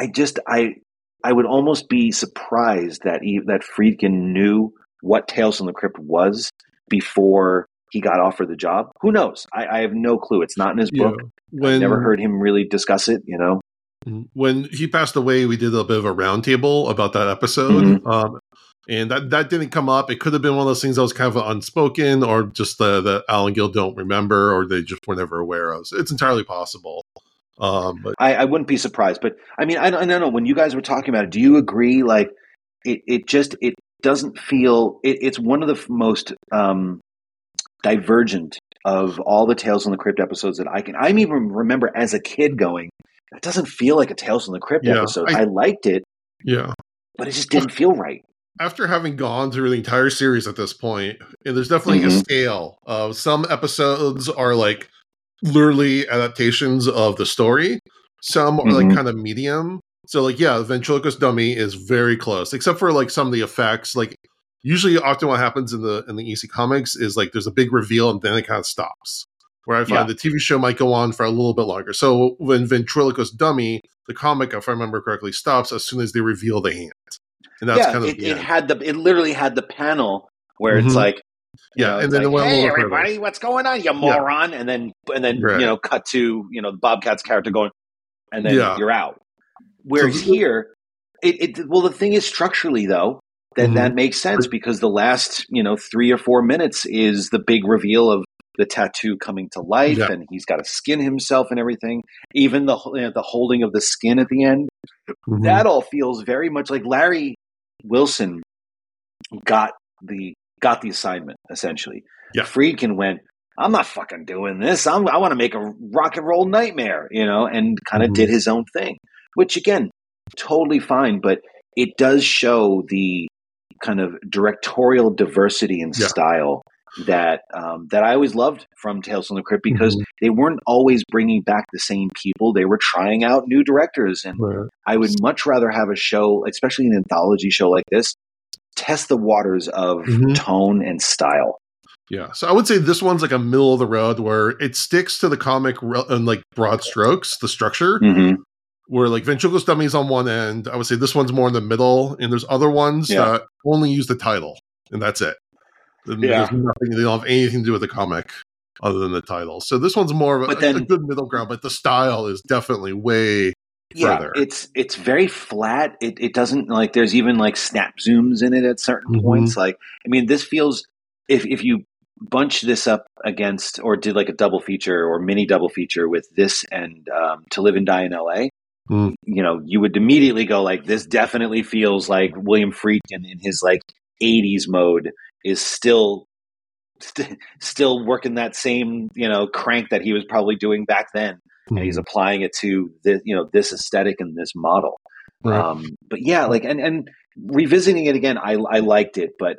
I would almost be surprised that that Friedkin knew what Tales from the Crypt was before he got offered the job. Who knows? I have no clue. It's not in his book. I've never heard him really discuss it, When he passed away, we did a bit of a roundtable about that episode. Mm-hmm. And that didn't come up. It could have been one of those things that was kind of unspoken, or just that Alan Gill don't remember, or they just were never aware of. So it's entirely possible. But I wouldn't be surprised. But I mean, I don't know. When you guys were talking about it, do you agree? Like, it doesn't feel. It's one of the most divergent of all the Tales from the Crypt episodes that I even remember as a kid going, that doesn't feel like a Tales from the Crypt episode. I liked it, but it just didn't feel right. After having gone through the entire series at this point, and there's definitely a scale of some episodes are like literally adaptations of the story. Some are like kind of medium. So like, yeah, Ventriloquist Dummy is very close, except for like some of the effects. Like usually often what happens in the EC comics is like there's a big reveal and then it kind of stops. Where I find the TV show might go on for a little bit longer. So when Ventriloquist Dummy, the comic, if I remember correctly, stops as soon as they reveal the hand. And that's kind of it literally had the panel where it's like, and then like, hey everybody, what's going on, you moron? And then cut to Bobcat's character going, and then you're out. Whereas here, the thing is structurally though, that makes sense because the last 3 or 4 minutes is the big reveal of the tattoo coming to life, and he's got to skin himself and everything. Even the holding of the skin at the end, that all feels very much like Larry Wilson got the assignment essentially. Friedkin went, I'm not fucking doing this. I want to make a rock and roll nightmare, and kind of did his own thing, which again, totally fine. But it does show the kind of directorial diversity and style that I always loved from Tales from the Crypt, because they weren't always bringing back the same people. They were trying out new directors. And I would much rather have a show, especially an anthology show like this, test the waters of tone and style. Yeah. So I would say this one's like a middle of the road where it sticks to the comic and like broad strokes, the structure, where like Ventriloquist Dummy is on one end. I would say this one's more in the middle, and there's other ones that only use the title, and that's it. There's nothing, they don't have anything to do with the comic other than the title. So this one's more of a good middle ground, but the style is definitely way further. It's very flat. It doesn't like, there's even like snap zooms in it at certain points. Like, I mean, this feels, if you bunch this up against, or did like a double feature or mini double feature with this and To Live and Die in LA, you would immediately go like, this definitely feels like William Friedkin in his like 80s mode is still working that same, crank that he was probably doing back then. And he's applying it to this aesthetic and this model. But yeah, like, and revisiting it again, I liked it, but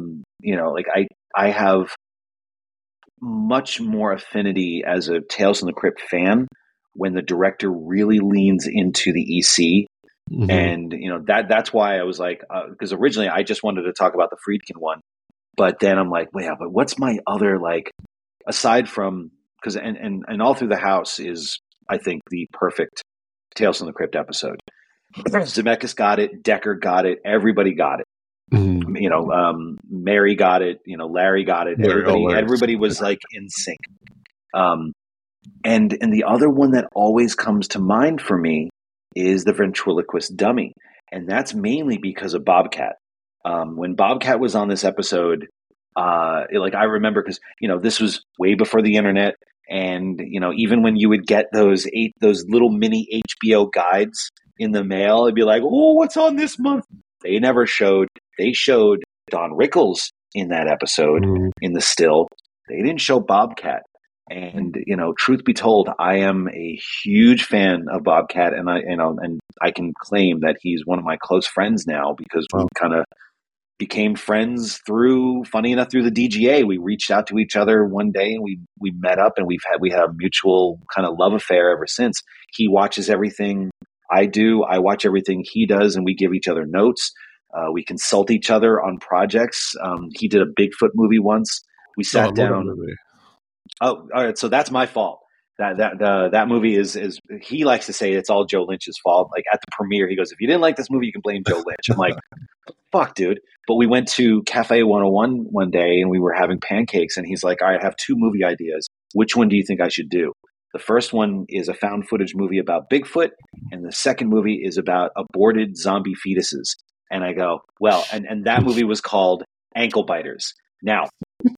I have much more affinity as a Tales from the Crypt fan when the director really leans into the EC. And that's why I was like, because originally I just wanted to talk about the Friedkin one, but then I'm like, wait, but what's my other, like, aside from, because and All Through the House is, I think, the perfect Tales from the Crypt episode. Zemeckis got it, Decker got it, everybody got it. Mary got it, Larry got it. Everybody was like in sync. And the other one that always comes to mind for me is the Ventriloquist Dummy, and that's mainly because of Bobcat. When Bobcat was on this episode, I remember, because this was way before the internet, and even when you would get those little mini HBO guides in the mail, it'd be like, oh, what's on this month? They never showed. They showed Don Rickles in that episode in the still. They didn't show Bobcat. And, truth be told, I am a huge fan of Bobcat, and I can claim that he's one of my close friends now because we kind of became friends funny enough, through the DGA. We reached out to each other one day and we met up, and we had a mutual kind of love affair ever since. He watches everything I do. I watch everything he does, and we give each other notes. We consult each other on projects. He did a Bigfoot movie once. We sat down. Oh, all right. So that's my fault. That movie is he likes to say it's all Joe Lynch's fault. Like at the premiere, he goes, "If you didn't like this movie, you can blame Joe Lynch." I'm like, "Fuck, dude." But we went to Cafe 101 one day and we were having pancakes, and he's like, "I have two movie ideas. Which one do you think I should do?" The first one is a found footage movie about Bigfoot, and the second movie is about aborted zombie fetuses. And I go, well, and that movie was called Ankle Biters. Now,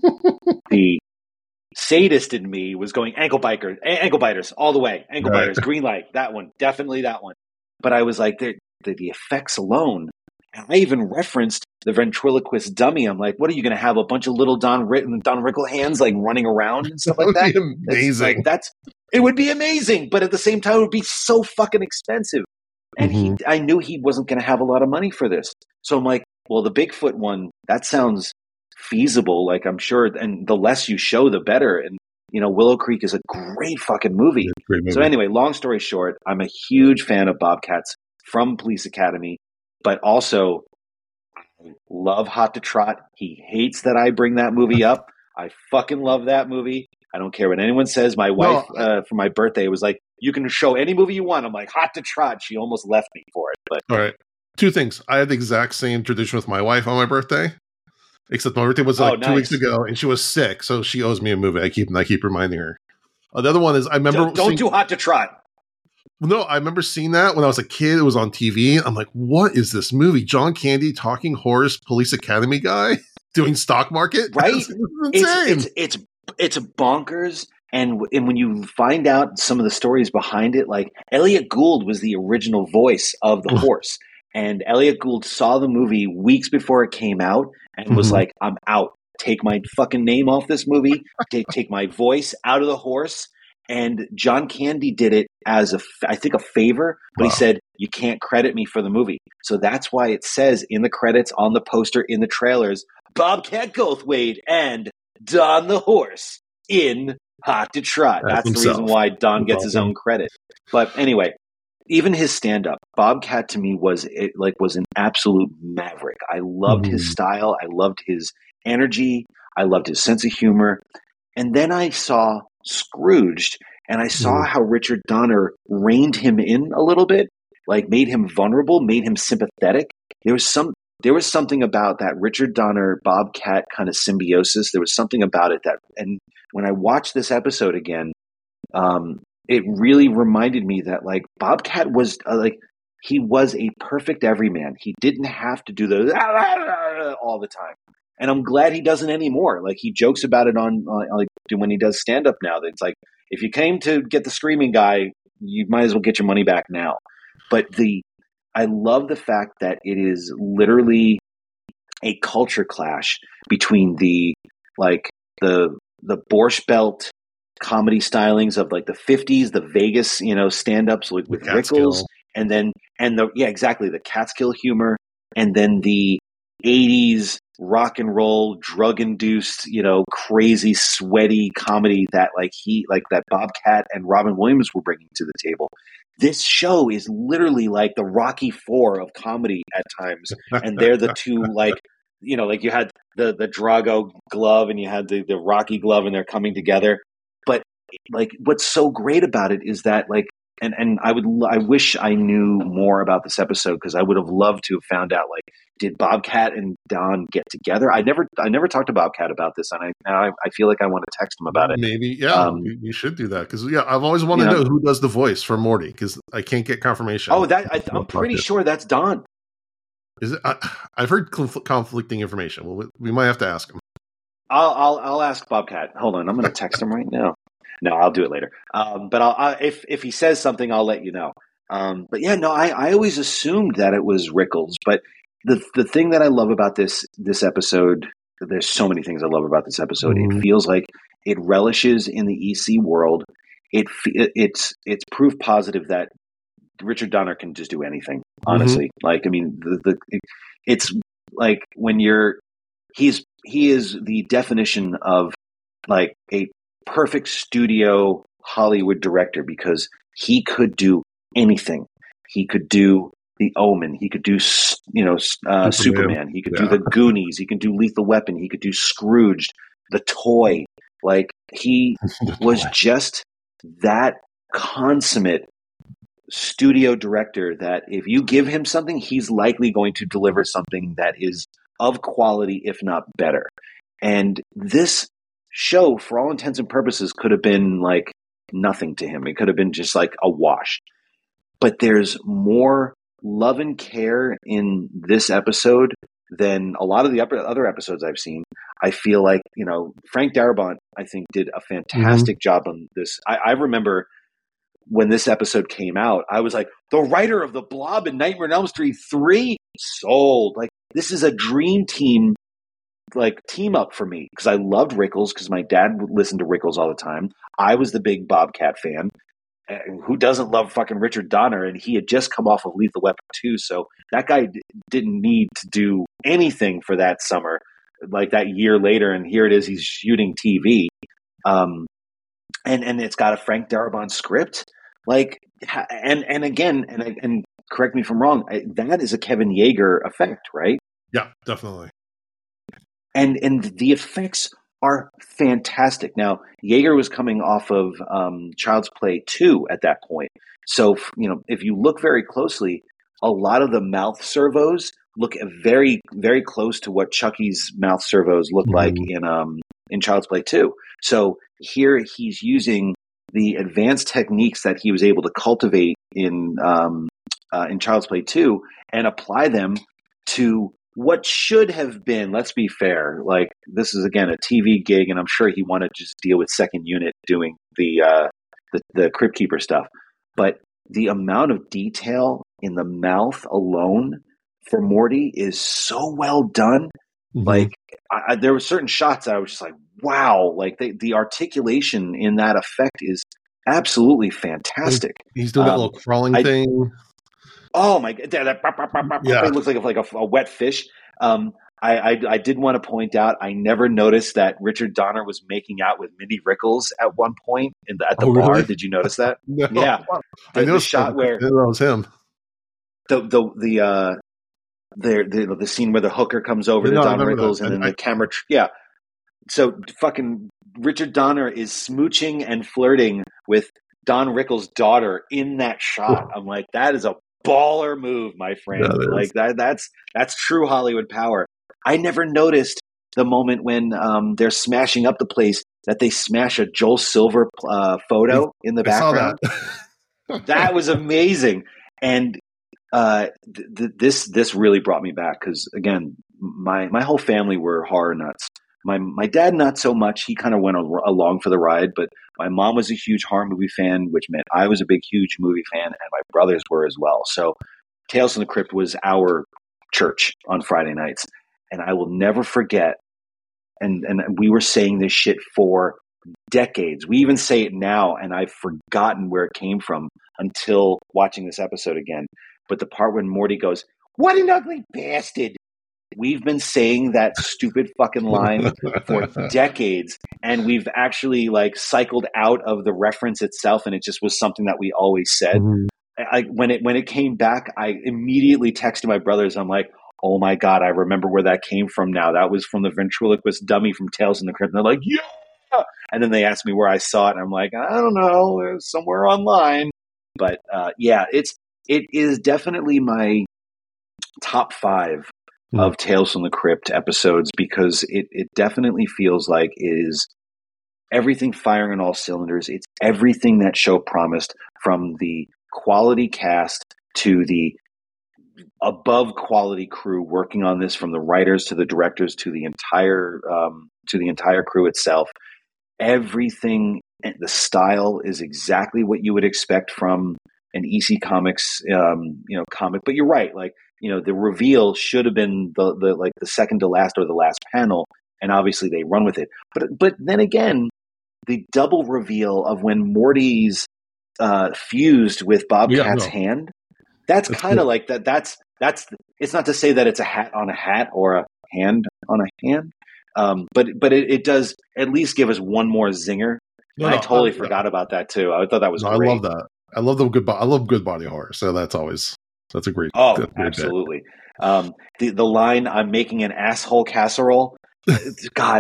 the sadist in me was going ankle biters all the way, ankle biters, green light, that one, definitely that one. But I was like, the effects alone. And I even referenced the ventriloquist dummy. I'm like, what are you going to have, a bunch of little Don Rickle hands like running around and stuff like that? That would be amazing. It would be amazing, but at the same time, it would be so fucking expensive. And I knew he wasn't going to have a lot of money for this. So I'm like, well, the Bigfoot one, that sounds feasible. Like, I'm sure, and the less you show, the better. And, Willow Creek is a great fucking movie. So anyway, long story short, I'm a huge fan of Bobcats from Police Academy, but also I love Hot to Trot. He hates that I bring that movie up. I fucking love that movie. I don't care what anyone says. My wife, for my birthday, was like, you can show any movie you want. I'm like, Hot to Trot. She almost left me for it. But all right. Two things. I had the exact same tradition with my wife on my birthday, except my birthday was 2 weeks ago, and she was sick, so she owes me a movie. I keep reminding her. The other one is I remember don't do Hot to Trot. No, I remember seeing that when I was a kid. It was on TV. I'm like, what is this movie? John Candy, talking horse, Police Academy guy doing stock market, right? It's it's bonkers. And when you find out some of the stories behind it, like Elliot Gould was the original voice of the horse. And Elliot Gould saw the movie weeks before it came out and was like, I'm out. Take my fucking name off this movie. Take my voice out of the horse. And John Candy did it as I think a favor, but he said, you can't credit me for the movie. So that's why it says in the credits, on the poster, in the trailers, Bobcat Goldthwait and Don the Horse in Hot to Trot. That's the reason why Don gets his own credit. But anyway, even his stand-up, Bobcat to me was an absolute maverick. I loved his style. I loved his energy. I loved his sense of humor. And then I saw Scrooged, and I saw how Richard Donner reined him in a little bit, like made him vulnerable, made him sympathetic. There was something about that Richard Donner Bobcat kind of symbiosis. There was something about it and when I watched this episode again, it really reminded me that like Bobcat was he was a perfect everyman. He didn't have to do the all the time. And I'm glad he doesn't anymore. Like he jokes about it on when he does stand up now. That it's like, if you came to get the screaming guy, you might as well get your money back now. But I love the fact that it is literally a culture clash between the Borscht Belt comedy stylings of like the 50s, the Vegas, stand-ups with Rickles, the Catskill humor, and then the 80s rock and roll, drug-induced, crazy, sweaty comedy that that Bobcat and Robin Williams were bringing to the table. This show is literally like the Rocky IV of comedy at times, and they're the two you had the Drago glove and you had the Rocky glove, and they're coming together. But like, what's so great about it is that and I wish I knew more about this episode, because I would have loved to have found out, did Bobcat and Don get together? I never talked to Bobcat about this, and I feel like I want to text him about it. Maybe, we should do that, because I've always wanted to know who does the voice for Morty, because I can't get confirmation. Oh, I'm pretty sure that's Don. Is it? I've heard conflicting information. Well, we might have to ask him. I'll ask Bobcat. Hold on, I'm going to text him right now. No, I'll do it later. But if he says something, I'll let you know. I always assumed that it was Rickles. But the thing that I love about this episode, there's so many things I love about this episode. It feels like It relishes in the EC world. It's proof positive that Richard Donner can just do anything. Honestly, like I mean, it's like when he is the definition of like a perfect studio Hollywood director because he could do anything. He could do The Omen. He could do Superman. He could do The Goonies. He could do Lethal Weapon. He could do Scrooged, The Toy. Like he was just that consummate studio director that if you give him something, he's likely going to deliver something that is of quality, if not better. And this show, for all intents and purposes, could have been like nothing to him. It could have been just like a wash. But there's more love and care in this episode than a lot of the other episodes I've seen. I feel like, Frank Darabont, I think, did a fantastic job on this. I remember when this episode came out, I was like, the writer of The Blob and Nightmare on Elm Street 3 sold. Like, this is a dream team, like, team up for me because I loved Rickles because my dad would listen to Rickles all the time. I was the big Bobcat fan. Who doesn't love fucking Richard Donner? And he had just come off of Lethal Weapon 2, so that guy didn't need to do anything for that summer, like that year later, and here it is, he's shooting TV. And it's got a Frank Darabont script. Like, and again, and correct me if I'm wrong, that is a Kevin Yeager effect, right? Yeah, definitely. And the effects are fantastic. Now, Yeager was coming off of Child's Play 2 at that point. So, if you look very closely, a lot of the mouth servos look very, very close to what Chucky's mouth servos look like in Child's Play 2. So here he's using the advanced techniques that he was able to cultivate in Child's Play 2 and apply them to what should have been, let's be fair, like this is again a TV gig, and I'm sure he wanted to just deal with second unit doing the Crypt Keeper stuff. But the amount of detail in the mouth alone for Morty is so well done. Like there were certain shots that I was just like, wow, like the articulation in that effect is absolutely fantastic. He's doing that little crawling thing. Oh my god! It looks like a wet fish. I did want to point out I never noticed that Richard Donner was making out with Minnie Rickles at one point at the bar. Really? Did you notice that? No. Yeah, the shot where that was him. The scene where the hooker comes over to Don Rickles and then the camera. So fucking Richard Donner is smooching and flirting with Don Rickles' daughter in that shot. I'm like, that is a baller move, my friend. Like that's true Hollywood power. I never noticed the moment when they're smashing up the place that they smash a Joel Silver photo in the background. That was amazing. And this really brought me back because again, my whole family were horror nuts. My dad not so much. He kind of went along for the ride, but my mom was a huge horror movie fan, which meant I was a big, huge movie fan, and my brothers were as well. So Tales from the Crypt was our church on Friday nights. And I will never forget, and we were saying this shit for decades. We even say it now, and I've forgotten where it came from until watching this episode again. But the part when Morty goes, "What an ugly bastard!" We've been saying that stupid fucking line for decades, and we've actually like cycled out of the reference itself, and it just was something that we always said. When it came back, I immediately texted my brothers. I'm like, oh my god, I remember where that came from now. That was from the ventriloquist dummy from Tales from the Crypt. And they're like, yeah! And then they asked me where I saw it, and I'm like, I don't know, it was somewhere online. But it is definitely my top 5 of Tales from the Crypt episodes because it definitely feels like it is everything firing on all cylinders. It's everything that show promised, from the quality cast to the above quality crew working on this, from the writers to the directors to the entire crew itself. Everything, the style is exactly what you would expect from an EC Comics comic. But you're right, like, the reveal should have been the second to last or the last panel, and obviously they run with it. But then again, the double reveal of when Morty's fused with Bobcat's hand. That's kind of like that. That's it's not to say that it's a hat on a hat or a hand on a hand. But it does at least give us one more zinger. I totally forgot about that too. I thought that was great. I love that. I love I love good body horror. So that's a great. Oh, absolutely. The line, "I'm making an asshole casserole." God,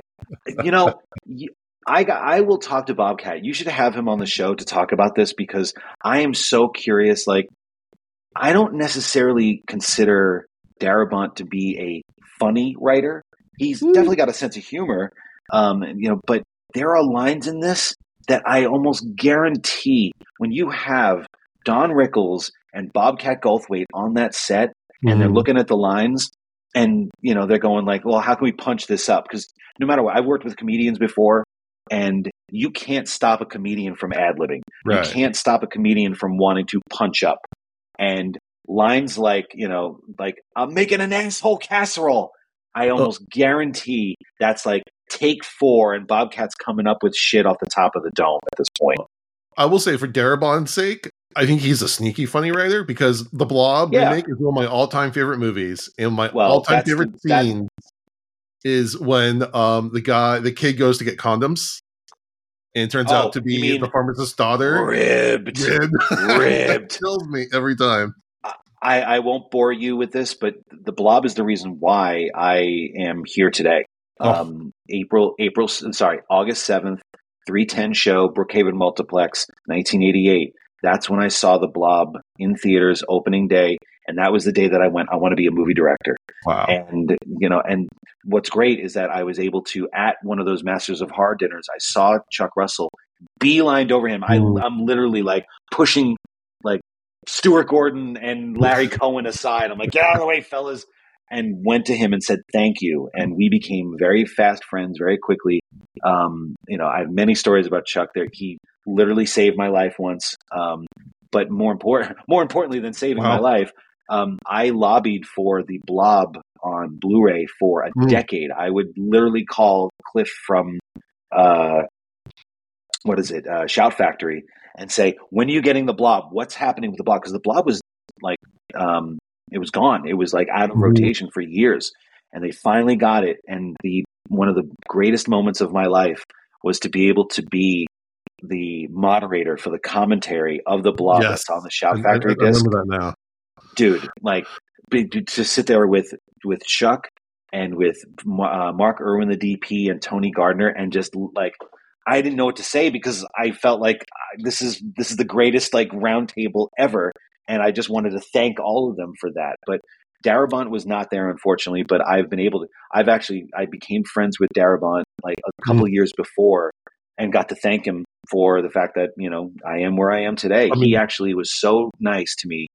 I will talk to Bobcat. You should have him on the show to talk about this because I am so curious. Like, I don't necessarily consider Darabont to be a funny writer. He's definitely got a sense of humor, but there are lines in this that I almost guarantee when you have Don Rickles and Bobcat Goldthwait on that set and they're looking at the lines and, they're going like, well, how can we punch this up? Because no matter what, I've worked with comedians before and you can't stop a comedian from ad-libbing. Right. You can't stop a comedian from wanting to punch up. And lines like, I'm making an asshole casserole. I almost guarantee that's like take 4 and Bobcat's coming up with shit off the top of the dome at this point. I will say for Darabont's sake, I think he's a sneaky funny writer because The Blob remake is one of my all-time favorite movies. And my all-time favorite scene is when the kid goes to get condoms. And it turns out to be the pharmacist's daughter. Ribbed. It kills me every time. I won't bore you with this, but The Blob is the reason why I am here today. August 7th, 3:10 show, Brookhaven Multiplex, 1988. That's when I saw The Blob in theaters opening day. And that was the day that I went, I want to be a movie director. Wow. And, and what's great is that I was able to, at one of those Masters of Horror dinners, I saw Chuck Russell beelined over him. I'm literally like pushing like Stuart Gordon and Larry Cohen aside. I'm like, get out of the way, fellas. And went to him and said, thank you. And we became very fast friends very quickly. I have many stories about Chuck there. He literally saved my life once. But more importantly than saving my life, I lobbied for The Blob on Blu-ray for a decade. I would literally call Cliff from, Shout Factory and say, when are you getting The Blob? What's happening with The Blob? Because The Blob was like, it was gone. It was like out of rotation for years. And they finally got it. And one of the greatest moments of my life was to be able to be the moderator for the commentary of The Blob that's on the Shout Factory disc. I remember that now. Dude, like to sit there with Chuck and with Mark Irwin, the DP, and Tony Gardner, and just like I didn't know what to say because I felt like this is the greatest like round table ever, and I just wanted to thank all of them for that. But Darabont was not there, unfortunately. But I've been able to. I became friends with Darabont like a couple of years before, and got to thank him for the fact that I am where I am today. He actually was so nice to me.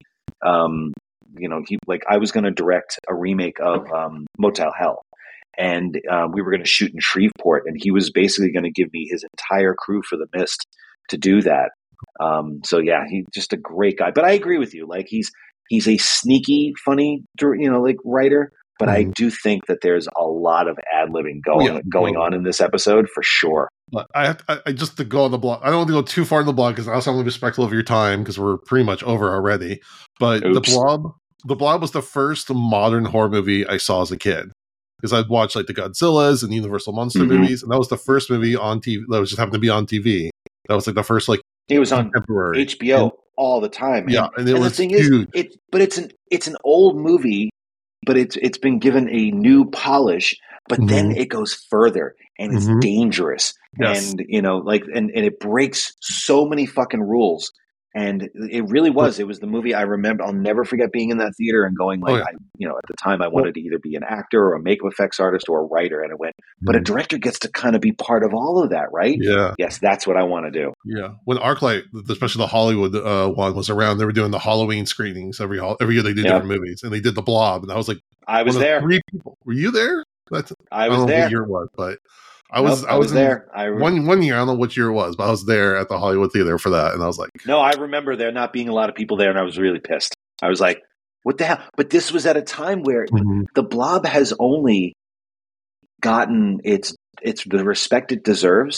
I was going to direct a remake of Motel Hell, and we were going to shoot in Shreveport, and he was basically going to give me his entire crew for The Mist to do that. He's just a great guy. But I agree with you. Like he's a sneaky, funny, writer. But I do think that there's a lot of ad-libbing going on in this episode for sure. I just to go on the block. I don't want to go too far in the block because I also want to be respectful of your time because we're pretty much over already. But Oops. The Blob was the first modern horror movie I saw as a kid because I'd watched like the Godzillas and Universal Monster movies, and that was the first movie on TV that was just happened to be on TV. That was like the first like it was on HBO all the time. Yeah, and it was the thing huge. It's an old movie, but it's been given a new polish. But then it goes further and it's dangerous. Yes. And and it breaks so many fucking rules. And it really was. It was the movie I remember. I'll never forget being in that theater and going at the time I wanted to either be an actor or a makeup effects artist or a writer. And it went, but a director gets to kind of be part of all of that, right? Yeah. Yes, that's what I want to do. Yeah. When ArcLight, especially the Hollywood one, was around, they were doing the Halloween screenings every year. They did different movies, and they did The Blob, and I was like, I was there. 3 people. Were you there? I was don't know there. what year it was, but I was there. One year, I don't know what year it was, but I was there at the Hollywood Theater for that, and I was like, no, I remember there not being a lot of people there, and I was really pissed. I was like, what the hell? But this was at a time where The Blob has only gotten its the respect it deserves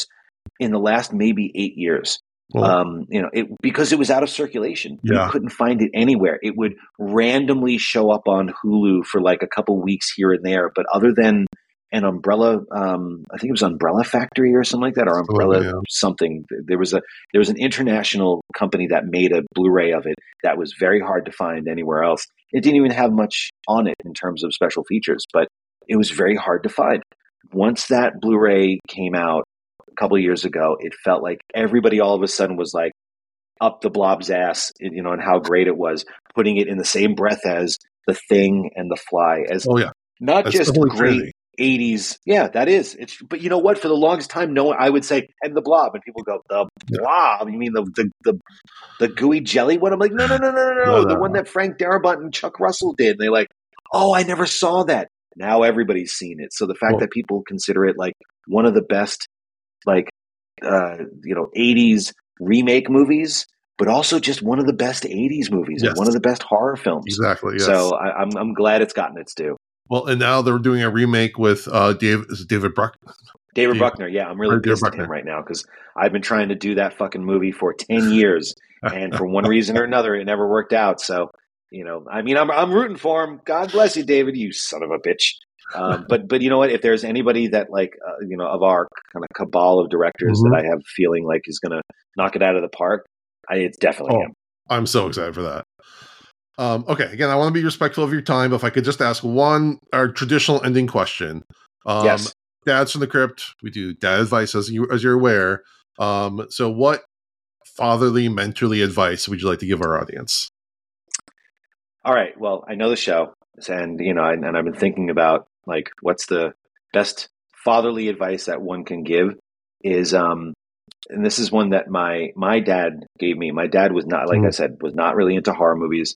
in the last maybe 8 years. Well, Because it was out of circulation. Yeah. You couldn't find it anywhere. It would randomly show up on Hulu for like a couple weeks here and there. But other than an Umbrella, I think it was Umbrella Factory or something like that, or Umbrella something. There was an international company that made a Blu-ray of it that was very hard to find anywhere else. It didn't even have much on it in terms of special features, but it was very hard to find. Once that Blu-ray came out a couple of years ago, it felt like everybody all of a sudden was like up the Blob's ass, and how great it was, putting it in the same breath as The Thing and The Fly as not That's just great 80s. Yeah, that is. But you know what? For the longest time, I would say, and The Blob, and people go, The Blob? You mean the gooey jelly one? I'm like, no, the one that Frank Darabont and Chuck Russell did. And they're like, oh, I never saw that. Now everybody's seen it. So the fact that people consider it like one of the best, like, 80s remake movies, but also just one of the best 80s movies and one of the best horror films. Exactly. Yes. So I'm glad it's gotten its due. Well, and now they're doing a remake with David Bruckner. David Bruckner, yeah. I'm really pissed at him right now because I've been trying to do that fucking movie for 10 years. And for one reason or another, it never worked out. So, I'm rooting for him. God bless you, David, you son of a bitch. But you know what? If there's anybody that of our kind of cabal of directors that I have feeling like is going to knock it out of the park, it's definitely him. I'm so excited for that. Okay, again, I want to be respectful of your time, but if I could just ask our traditional ending question. Yes. Dads from the Crypt, we do dad advice, as you're aware. So what fatherly, mentorly advice would you like to give our audience? All right. Well, I know the show, and and I've been thinking about like what's the best fatherly advice that one can give is and this is one that my dad gave me. My dad was not, like I said, was not really into horror movies.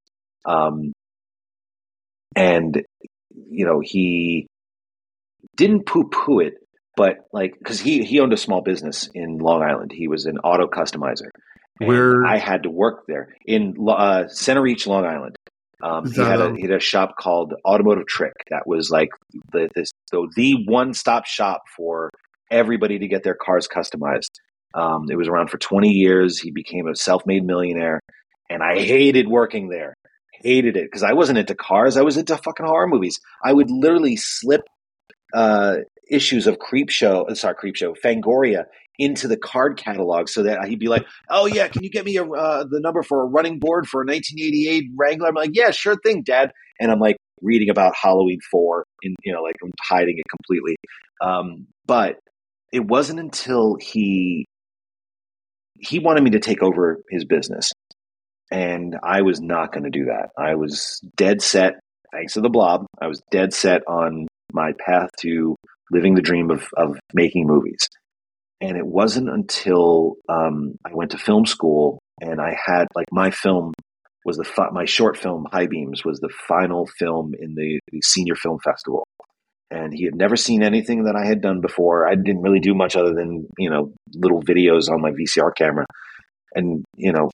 And he didn't poo-poo it, but because he owned a small business in Long Island. He was an auto customizer. Where I had to work there in Center Reach, Long Island. He had a shop called Automotive Trick that was like the one-stop shop for everybody to get their cars customized. It was around for 20 years. He became a self-made millionaire, and I hated working there. Hated it because I wasn't into cars. I was into fucking horror movies. I would literally slip issues of Fangoria into the card catalog so that he'd be like, "Oh yeah, can you get me the number for a running board for a 1988 Wrangler?" I'm like, "Yeah, sure thing, Dad." And I'm like reading about Halloween 4, and like I'm hiding it completely. But it wasn't until he wanted me to take over his business. And I was not going to do that. I was dead set, thanks to the Blob, I was dead set on my path to living the dream of making movies. And it wasn't until I went to film school and I had, my film was my short film, High Beams, was the final film in the Senior Film Festival. And he had never seen anything that I had done before. I didn't really do much other than, little videos on my VCR camera. And,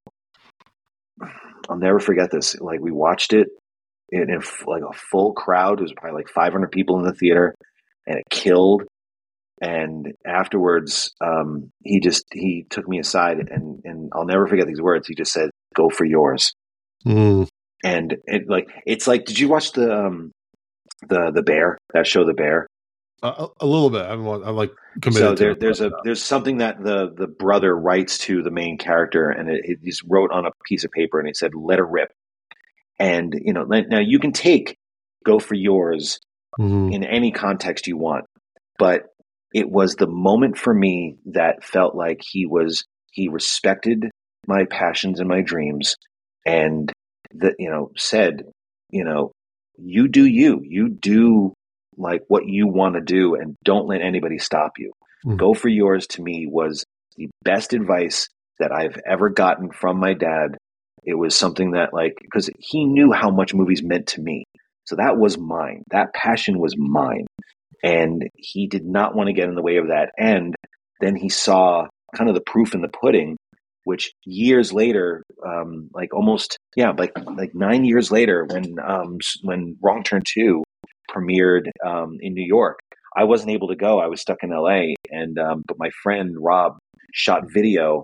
I'll never forget this. We watched it in a full crowd. It was probably 500 people in the theater, and it killed. And afterwards, he took me aside, and I'll never forget these words. He just said, "Go for yours." And it's like, did you watch the Bear? That show, The Bear? A little bit. I'm committed. So there's something that the brother writes to the main character, and he just wrote on a piece of paper, and he said, "Let her rip." And now you can take "Go for yours" in any context you want, but it was the moment for me that felt like he respected my passions and my dreams, and that said, you do you do what you want to do, and don't let anybody stop you. Go for yours, to me, was the best advice that I've ever gotten from my dad. It was something that because he knew how much movies meant to me. So that was mine. That passion was mine. And he did not want to get in the way of that. And then he saw kind of the proof in the pudding, which years later, 9 years later, when Wrong Turn 2 premiered in New York, I wasn't able to go. I was stuck in LA, and but my friend Rob shot video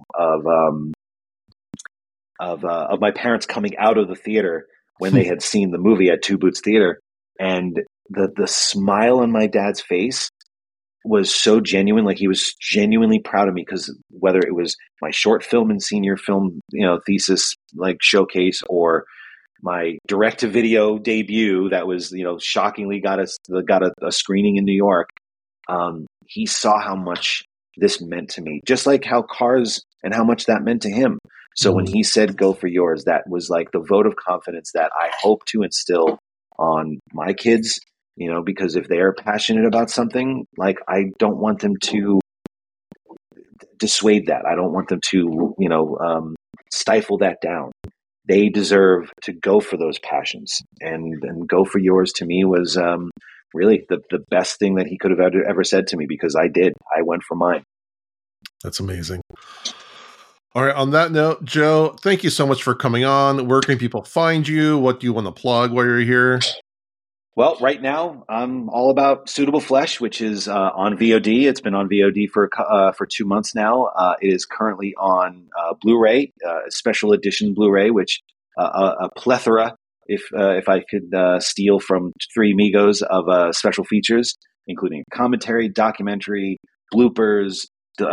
of my parents coming out of the theater when they had seen the movie at Two Boots Theater, and the smile on my dad's face was so genuine. Like, he was genuinely proud of me, because whether it was my short film and senior film, thesis like showcase, or my direct to video debut that was, shockingly got a screening in New York. He saw how much this meant to me, just like how Cars and how much that meant to him. So when he said, "Go for yours," that was like the vote of confidence that I hope to instill on my kids, because if they are passionate about something, like, I don't want them to dissuade that. I don't want them to, stifle that down. They deserve to go for those passions, and "Go for yours" to me was really the best thing that he could have ever said to me, because I went for mine. That's amazing. All right. On that note, Joe, thank you so much for coming on. Where can people find you? What do you want to plug while you're here? Well, right now I'm all about Suitable Flesh, which is on VOD. It's been on VOD for 2 months now. It is currently on Blu-ray, special edition Blu-ray, which a plethora, if I could steal from Three Amigos, of special features, including commentary, documentary, bloopers,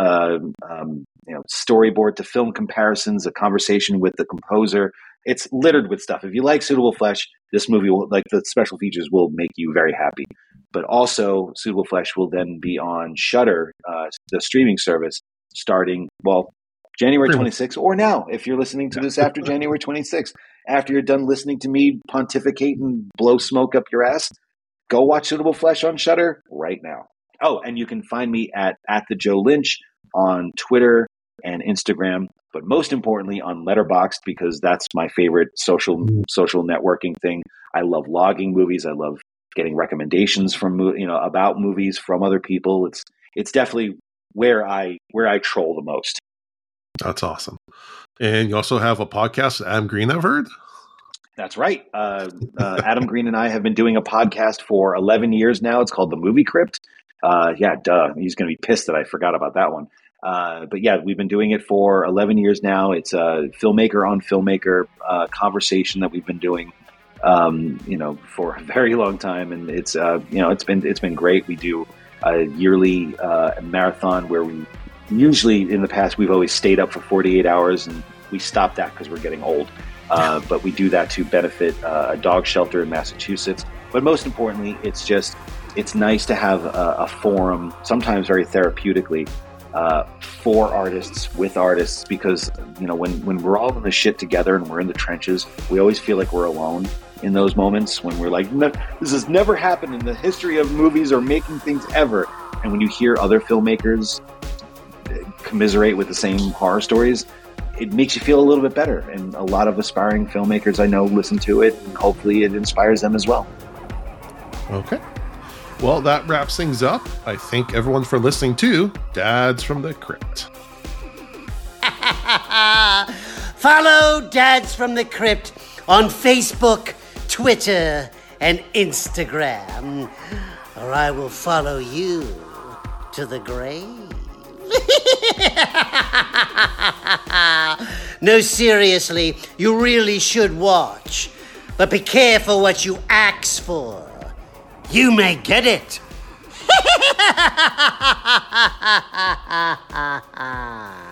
storyboard to film comparisons, a conversation with the composer. It's littered with stuff. If you like Suitable Flesh, this movie will, like, the special features will make you very happy. But also, Suitable Flesh will then be on Shudder, the streaming service, starting, January 26th, or now, if you're listening to this after January 26th. After you're done listening to me pontificate and blow smoke up your ass, go watch Suitable Flesh on Shudder right now. Oh, and you can find me at the Joe Lynch on Twitter and Instagram, but most importantly on Letterboxd, because that's my favorite social networking thing. I love logging movies. I love getting recommendations from about movies from other people. It's definitely where I troll the most. That's awesome. And you also have a podcast, Adam Green, I've heard. That's right. Adam Green and I have been doing a podcast for 11 years now. It's called The Movie Crypt. He's going to be pissed that I forgot about that one. But yeah, we've been doing it for 11 years now. It's a filmmaker on filmmaker conversation that we've been doing, for a very long time. And it's been great. We do a yearly marathon where we usually, in the past, we've always stayed up for 48 hours, and we stopped that because we're getting old. But we do that to benefit a dog shelter in Massachusetts. But most importantly, it's nice to have a forum, sometimes very therapeutically, for artists, with artists, because when we're all in the shit together and we're in the trenches, we always feel like we're alone in those moments when we're like, this has never happened in the history of movies or making things ever. And when you hear other filmmakers commiserate with the same horror stories, it makes you feel a little bit better. And a lot of aspiring filmmakers I know listen to it, and hopefully it inspires them as well. Okay. Well, that wraps things up. I thank everyone for listening to Dads from the Crypt. Follow Dads from the Crypt on Facebook, Twitter, and Instagram, or I will follow you to the grave. No, seriously, you really should watch. But be careful what you ask for. You may get it.